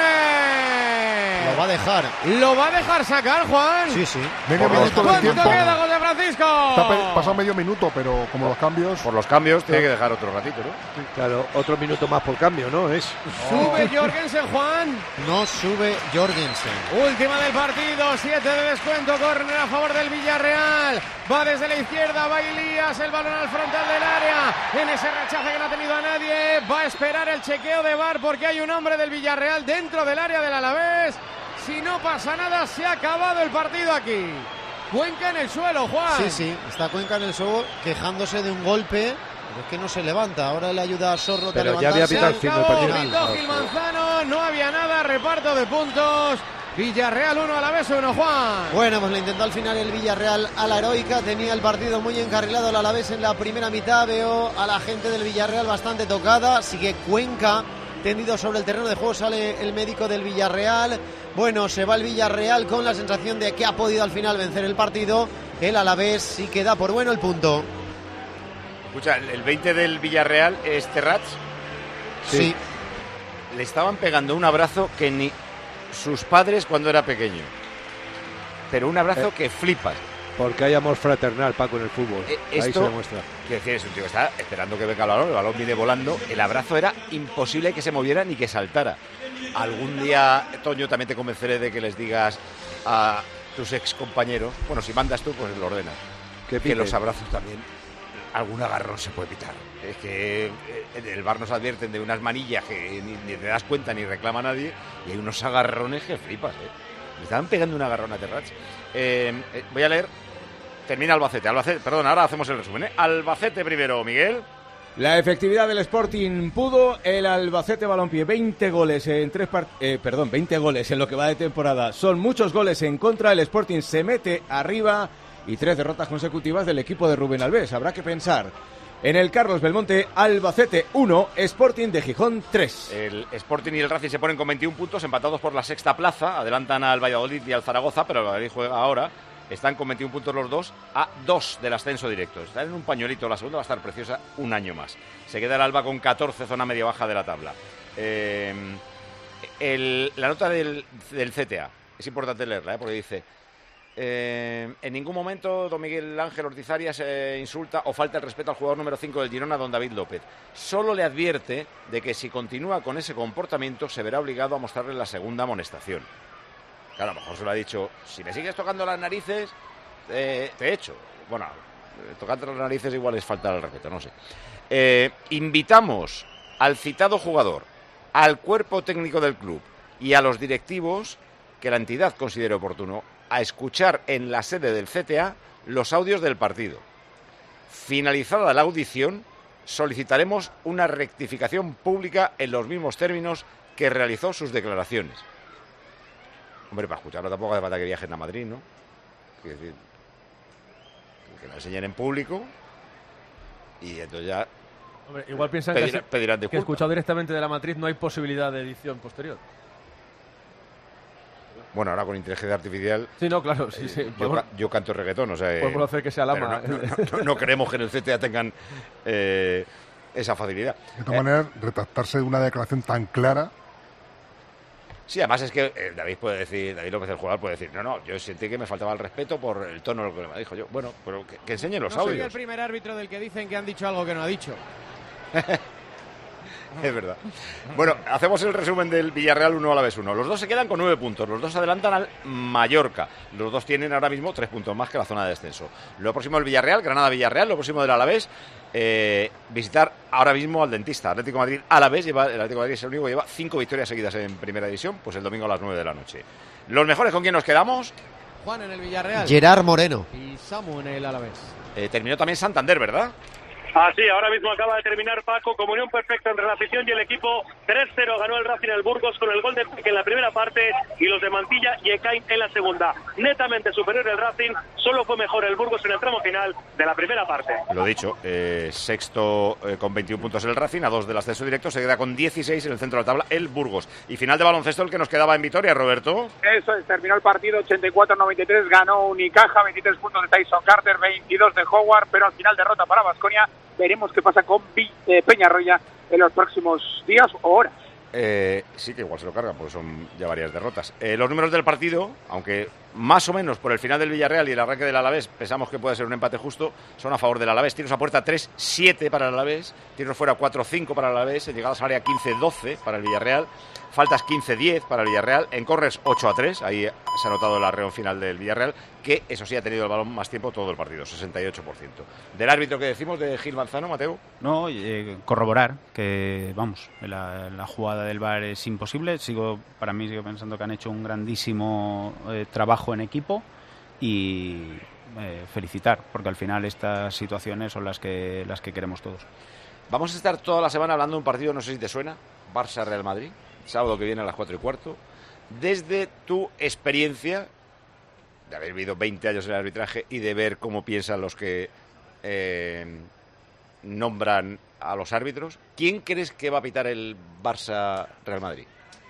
¡Córner! Lo va a dejar. ¿Lo va a dejar sacar, Juan? Sí, sí. Medio Por los- minuto del ¿Cuánto tiempo. queda, José Francisco? Está pe- pasado medio minuto, pero como los cambios. Por los cambios tiene que dejar otro ratito, ¿no? Claro, otro minuto más por cambio, ¿no? Es. Sube Jorgensen, Juan. No sube Jorgensen. Última del partido, siete de descuento, córner a favor del Villarreal. Va desde la izquierda, va Ilías, el balón al frontal del área. En ese rechace que no ha tenido a nadie, va a esperar el chequeo de V A R porque hay un hombre del Villarreal dentro del área del Alavés. Si no pasa nada, se ha acabado el partido aquí. Cuenca en el suelo, Juan. Sí, sí. Está Cuenca en el suelo quejándose de un golpe. Pero es que no se levanta. Ahora le ayuda a Sorrot a Pero ya había levantarse. pitado el fin del partido. Pitó Gil Manzano, no había nada, reparto de puntos. Villarreal uno, Alavés uno, Juan. Bueno, pues lo intentó al final el Villarreal a la heroica. Tenía el partido muy encarrilado el Alavés en la primera mitad. Veo a la gente del Villarreal bastante tocada. Sigue Cuenca tendido sobre el terreno de juego. Sale el médico del Villarreal. Bueno, se va el Villarreal con la sensación de que ha podido al final vencer el partido. El Alavés sí que da por bueno el punto. Escucha, el veinte del Villarreal es Terraz. Sí. Le estaban pegando un abrazo que ni sus padres cuando era pequeño. Pero un abrazo Eh. que flipas. Porque hay amor fraternal, Paco, en el fútbol. Eh, Ahí esto- se demuestra. Quiero decir, es un tío que está esperando que venga el balón, el balón viene volando. El abrazo era imposible que se moviera ni que saltara. Algún día, Toño, también te convenceré de que les digas a tus ex compañeros, bueno, si mandas tú, pues lo ordenas. Que Que piquen. los abrazos también algún agarrón se puede evitar. Es que en el bar nos advierten de unas manillas que ni, ni te das cuenta ni reclama nadie, y hay unos agarrones que flipas, ¿eh? Me estaban pegando un agarrón a Terrats. Eh, eh, voy a leer. Termina Albacete. Albacete, perdón, ahora hacemos el resumen, ¿eh? Albacete primero, Miguel. La efectividad del Sporting pudo, el Albacete Balompié, veinte goles en tres part- eh, perdón, veinte goles en lo que va de temporada. Son muchos goles en contra, el Sporting se mete arriba y tres derrotas consecutivas del equipo de Rubén Alves. Habrá que pensar. En el Carlos Belmonte, Albacete uno, Sporting de Gijón tres. El Sporting y el Racing se ponen con veintiún puntos, empatados por la sexta plaza, adelantan al Valladolid y al Zaragoza, pero el Valladolid juega ahora. Están con veintiún puntos los dos, a dos del ascenso directo. Están en un pañuelito, la segunda va a estar preciosa un año más. Se queda el Alba con catorce, zona media-baja de la tabla. Eh, el, la nota del, del C T A, es importante leerla, ¿eh? Porque dice... Eh, en ningún momento don Miguel Ángel Ortizarias eh, insulta o falta el respeto al jugador número cinco del Girona, don David López. Solo le advierte de que si continúa con ese comportamiento se verá obligado a mostrarle la segunda amonestación. Claro, a lo mejor se lo ha dicho, si me sigues tocando las narices, eh, te echo. Bueno, eh, tocando las narices igual es faltar al respeto, no sé. Eh, invitamos al citado jugador, al cuerpo técnico del club y a los directivos que la entidad considere oportuno a escuchar en la sede del C T A los audios del partido. Finalizada la audición, solicitaremos una rectificación pública en los mismos términos que realizó sus declaraciones. Hombre, para escucharlo tampoco hace falta que viajen a Madrid, ¿no? Es decir, que la enseñen en público y entonces ya... Hombre, igual piensan pedirá, que, pedirán que disculpas. escuchado directamente de la matriz no hay posibilidad de edición posterior. Bueno, ahora con inteligencia artificial... Sí, no, claro, sí, sí. Yo, Podemos- ca- yo canto reggaetón, o sea... podemos hacer que sea pero lama. No, no, no, no queremos que en el C T A tengan eh, esa facilidad. De todas maneras, retractarse de una declaración tan clara. Sí, además es que eh, David puede decir, David López, el jugador, puede decir, no, no, yo sentí que me faltaba el respeto por el tono de lo que me dijo yo. Bueno, pero que, que enseñen los No soy el audios. primer árbitro del que dicen que han dicho algo que no ha dicho. Es verdad. Bueno, hacemos el resumen del Villarreal uno a la vez uno. Los dos se quedan con nueve puntos. Los dos adelantan al Mallorca. Los dos tienen ahora mismo tres puntos más que la zona de descenso. Lo próximo el Villarreal, Granada-Villarreal. Lo próximo del Alavés, eh, visitar ahora mismo al dentista. Atlético de Madrid Alavés. Lleva, el Atlético de Madrid es el único que lleva cinco victorias seguidas en primera división. Pues el domingo a las nueve de la noche. Los mejores, ¿con quién nos quedamos? Juan en el Villarreal. Gerard Moreno. Y Samu en el Alavés. Eh, terminó también Santander, ¿verdad? Así, ahora mismo acaba de terminar Paco, comunión perfecta entre la afición y el equipo. tres cero ganó el Racing el Burgos con el gol de Peque en la primera parte y los de Mantilla y Ekain en la segunda. Netamente superior el Racing, solo fue mejor el Burgos en el tramo final de la primera parte. Lo dicho, eh, sexto eh, con veintiún puntos el Racing, a dos del ascenso directo, se queda con dieciséis en el centro de la tabla el Burgos. Y final de baloncesto el que nos quedaba en Vitoria, Roberto. Eso es, terminó el partido ochenta y cuatro noventa y tres, ganó Unicaja, veintitrés puntos de Tyson Carter, veintidós de Howard, pero al final derrota para Baskonia. Veremos qué pasa con Vi- eh, Peñarroya en los próximos días o horas. Eh, sí, que igual se lo cargan, porque son ya varias derrotas. Eh, los números del partido, aunque más o menos por el final del Villarreal y el arranque del Alavés pensamos que puede ser un empate justo, son a favor del Alavés. Tiros a puerta tres siete para el Alavés, tiros fuera cuatro cinco para el Alavés, llegadas al área quince doce para el Villarreal, faltas quince diez para el Villarreal, en corners ocho a tres, ahí se ha notado el arreón final del Villarreal, que eso sí ha tenido el balón más tiempo todo el partido, sesenta y ocho por ciento. Del árbitro que decimos, de Gil Manzano, Mateo. No, eh, corroborar que, vamos, la, la jugada del V A R es imposible. Sigo, para mí sigo pensando que han hecho un grandísimo eh, trabajo en equipo y eh, felicitar, porque al final estas situaciones son las que, las que queremos todos. Vamos a estar toda la semana hablando de un partido, no sé si te suena, Barça-Real Madrid, sábado que viene a las cuatro y cuarto. Desde tu experiencia de haber vivido veinte años en el arbitraje y de ver cómo piensan los que eh, nombran a los árbitros, ¿quién crees que va a pitar el Barça-Real Madrid?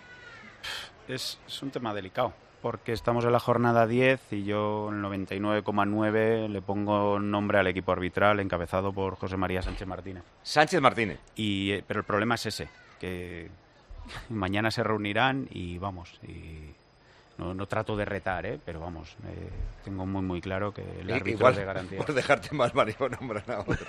Es, es un tema delicado, porque estamos en la jornada diez y yo en el noventa y nueve coma nueve le pongo nombre al equipo arbitral encabezado por José María Sánchez Martínez. Sánchez Martínez. Y, eh, pero el problema es ese, que mañana se reunirán y vamos, y no, no trato de retar, ¿eh? Pero vamos, eh, tengo muy muy claro que el árbitro Igual, es de garantía. por dejarte más marido nombran a otro.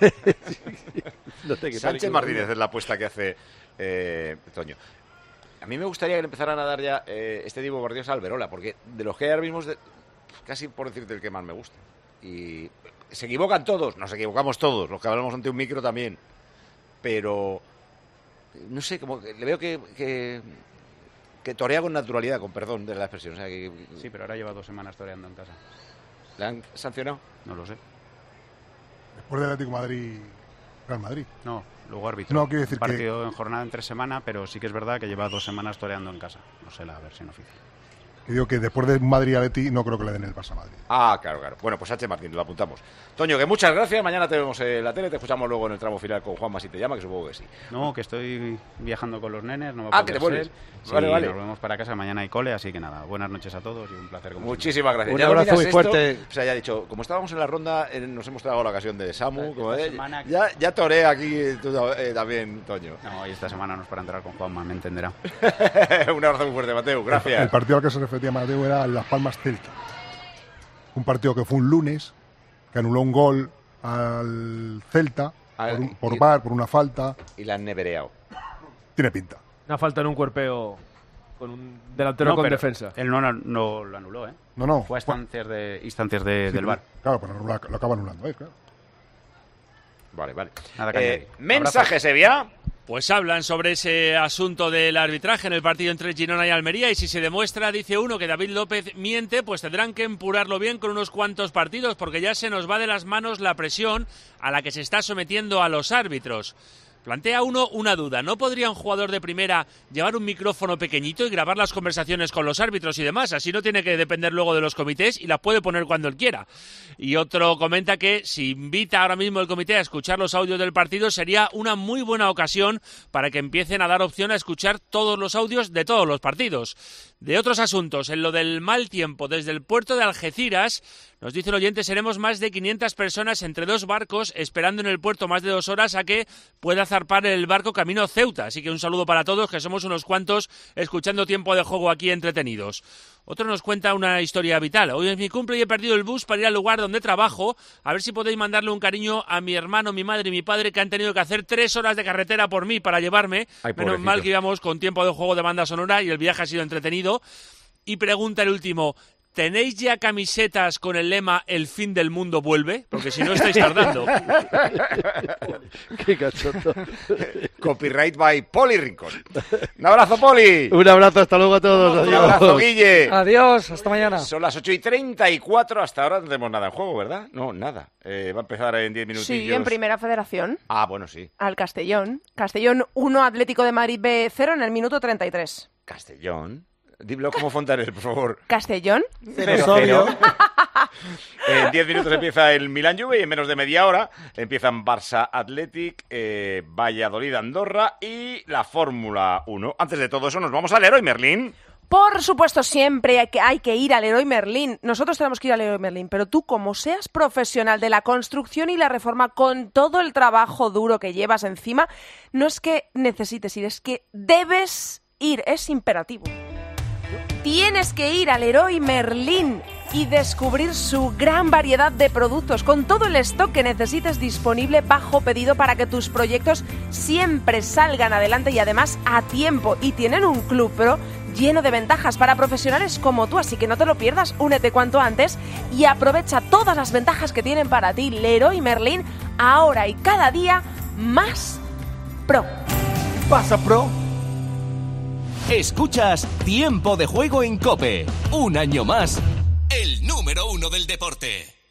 No te quitas Sánchez ningún Martínez día. es la apuesta que hace eh, Toño. A mí me gustaría que le empezaran a dar ya eh, este Divo Guardiola a Alberola, porque de los que hay ahora mismo es de- casi por decirte el que más me gusta. y se equivocan todos, nos equivocamos todos, los que hablamos ante un micro también, pero no sé, como que le veo que, que, que torea con naturalidad, con perdón de la expresión. O sea, que, sí, pero ahora lleva dos semanas toreando en casa. ¿Le han sancionado? No lo sé. Después del Atlético Madrid, Real Madrid. No, luego árbitro. No, quiero decir Un partido que... en jornada en tres semanas, pero sí que es verdad que lleva dos semanas toreando en casa. No sé la versión oficial. Que digo que después de Madrid-Atleti no creo que le den el Barça a Madrid. Ah, claro, claro. Bueno, pues H. Martín, lo apuntamos. Toño, que muchas gracias. Mañana te vemos en la tele. Te escuchamos luego en el tramo final con Juanma si te llama, que supongo que sí. No, que estoy viajando con los nenes. No va a ah, poder que te vuelves. Sí, vale, vale. Nos vemos para casa. Mañana hay cole, así que nada. Buenas noches a todos y un placer. Como Muchísimas gracias. Un ya abrazo muy esto, fuerte. O sea, ya he dicho, como estábamos en la ronda, eh, nos hemos tragado la ocasión de Samu. Como esta eh, semana... ya, ya torea aquí tú, eh, también, Toño. No, y esta semana no es para entrar con Juanma, me entenderá. Un abrazo muy fuerte, Mateo. Gracias. El partido al que se refería Mateo era Las Palmas Celta. Un partido que fue un lunes, que anuló un gol al Celta Ah, por, un, y- por bar, por una falta. Y la han nevereado. Tiene pinta. Una falta en un cuerpeo con un delantero No, con pero defensa. Él no, no lo anuló, ¿eh? No, no. Fue a instancias, de, instancias de, Sí, del bar. Claro, pero lo, lo acaba anulando, ¿eh? Claro. Vale, vale. Nada que Eh, añadir. mensaje, Sevilla. Pues hablan sobre ese asunto del arbitraje en el partido entre Girona y Almería y si se demuestra, dice uno, que David López miente, pues tendrán que empurarlo bien con unos cuantos partidos porque ya se nos va de las manos la presión a la que se está sometiendo a los árbitros. Plantea uno una duda, ¿no podría un jugador de primera llevar un micrófono pequeñito y grabar las conversaciones con los árbitros y demás? Así no tiene que depender luego de los comités y las puede poner cuando él quiera. Y otro comenta que si invita ahora mismo el comité a escuchar los audios del partido sería una muy buena ocasión para que empiecen a dar opción a escuchar todos los audios de todos los partidos. De otros asuntos, en lo del mal tiempo desde el puerto de Algeciras, nos dice el oyente, seremos más de quinientas personas entre dos barcos esperando en el puerto más de dos horas a que pueda zarpar el barco camino Ceuta. Así que un saludo para todos, que somos unos cuantos escuchando Tiempo de Juego aquí entretenidos. Otro nos cuenta una historia vital. Hoy es mi cumple y he perdido el bus para ir al lugar donde trabajo. A ver si podéis mandarle un cariño a mi hermano, mi madre y mi padre, que han tenido que hacer tres horas de carretera por mí para llevarme. Ay, Menos pobrecito. mal que íbamos con Tiempo de Juego de banda sonora y el viaje ha sido entretenido. Y pregunta el último, ¿tenéis ya camisetas con el lema "El fin del mundo vuelve"? Porque si no estáis tardando. Qué cachondo. Copyright by Poli Rincón. Un abrazo, Poli. Un abrazo, hasta luego a todos. Un Adiós. abrazo, Guille. Adiós, hasta mañana. Son las ocho y treinta y cuatro, hasta ahora no tenemos nada en juego, ¿verdad? No, nada. Eh, va a empezar en diez minutillos. Sí, en Primera Federación, Ah, bueno, sí. al Castellón. Castellón uno, Atlético de Madrid B cero en el minuto treinta y tres. Castellón. Dilo como Fontaner, por favor. Castellón. Cero, cero. En diez minutos empieza el Milan Juve y en menos de media hora empiezan Barça Athletic, eh, Valladolid Andorra y la Fórmula uno. Antes de todo eso nos vamos al Leroy Merlin. Por supuesto, siempre hay que, hay que ir al Leroy Merlin. Nosotros tenemos que ir al Leroy Merlin, pero tú, como seas profesional de la construcción y la reforma, con todo el trabajo duro que llevas encima, no es que necesites ir, es que debes ir, es imperativo. Tienes que ir al Leroy Merlin y descubrir su gran variedad de productos con todo el stock que necesites disponible bajo pedido para que tus proyectos siempre salgan adelante y además a tiempo. Y tienen un club pro lleno de ventajas para profesionales como tú, así que no te lo pierdas, únete cuanto antes y aprovecha todas las ventajas que tienen para ti. Leroy Merlin, ahora y cada día más pro. Pasa pro. Escuchas Tiempo de Juego en COPE. Un año más, el número uno del deporte.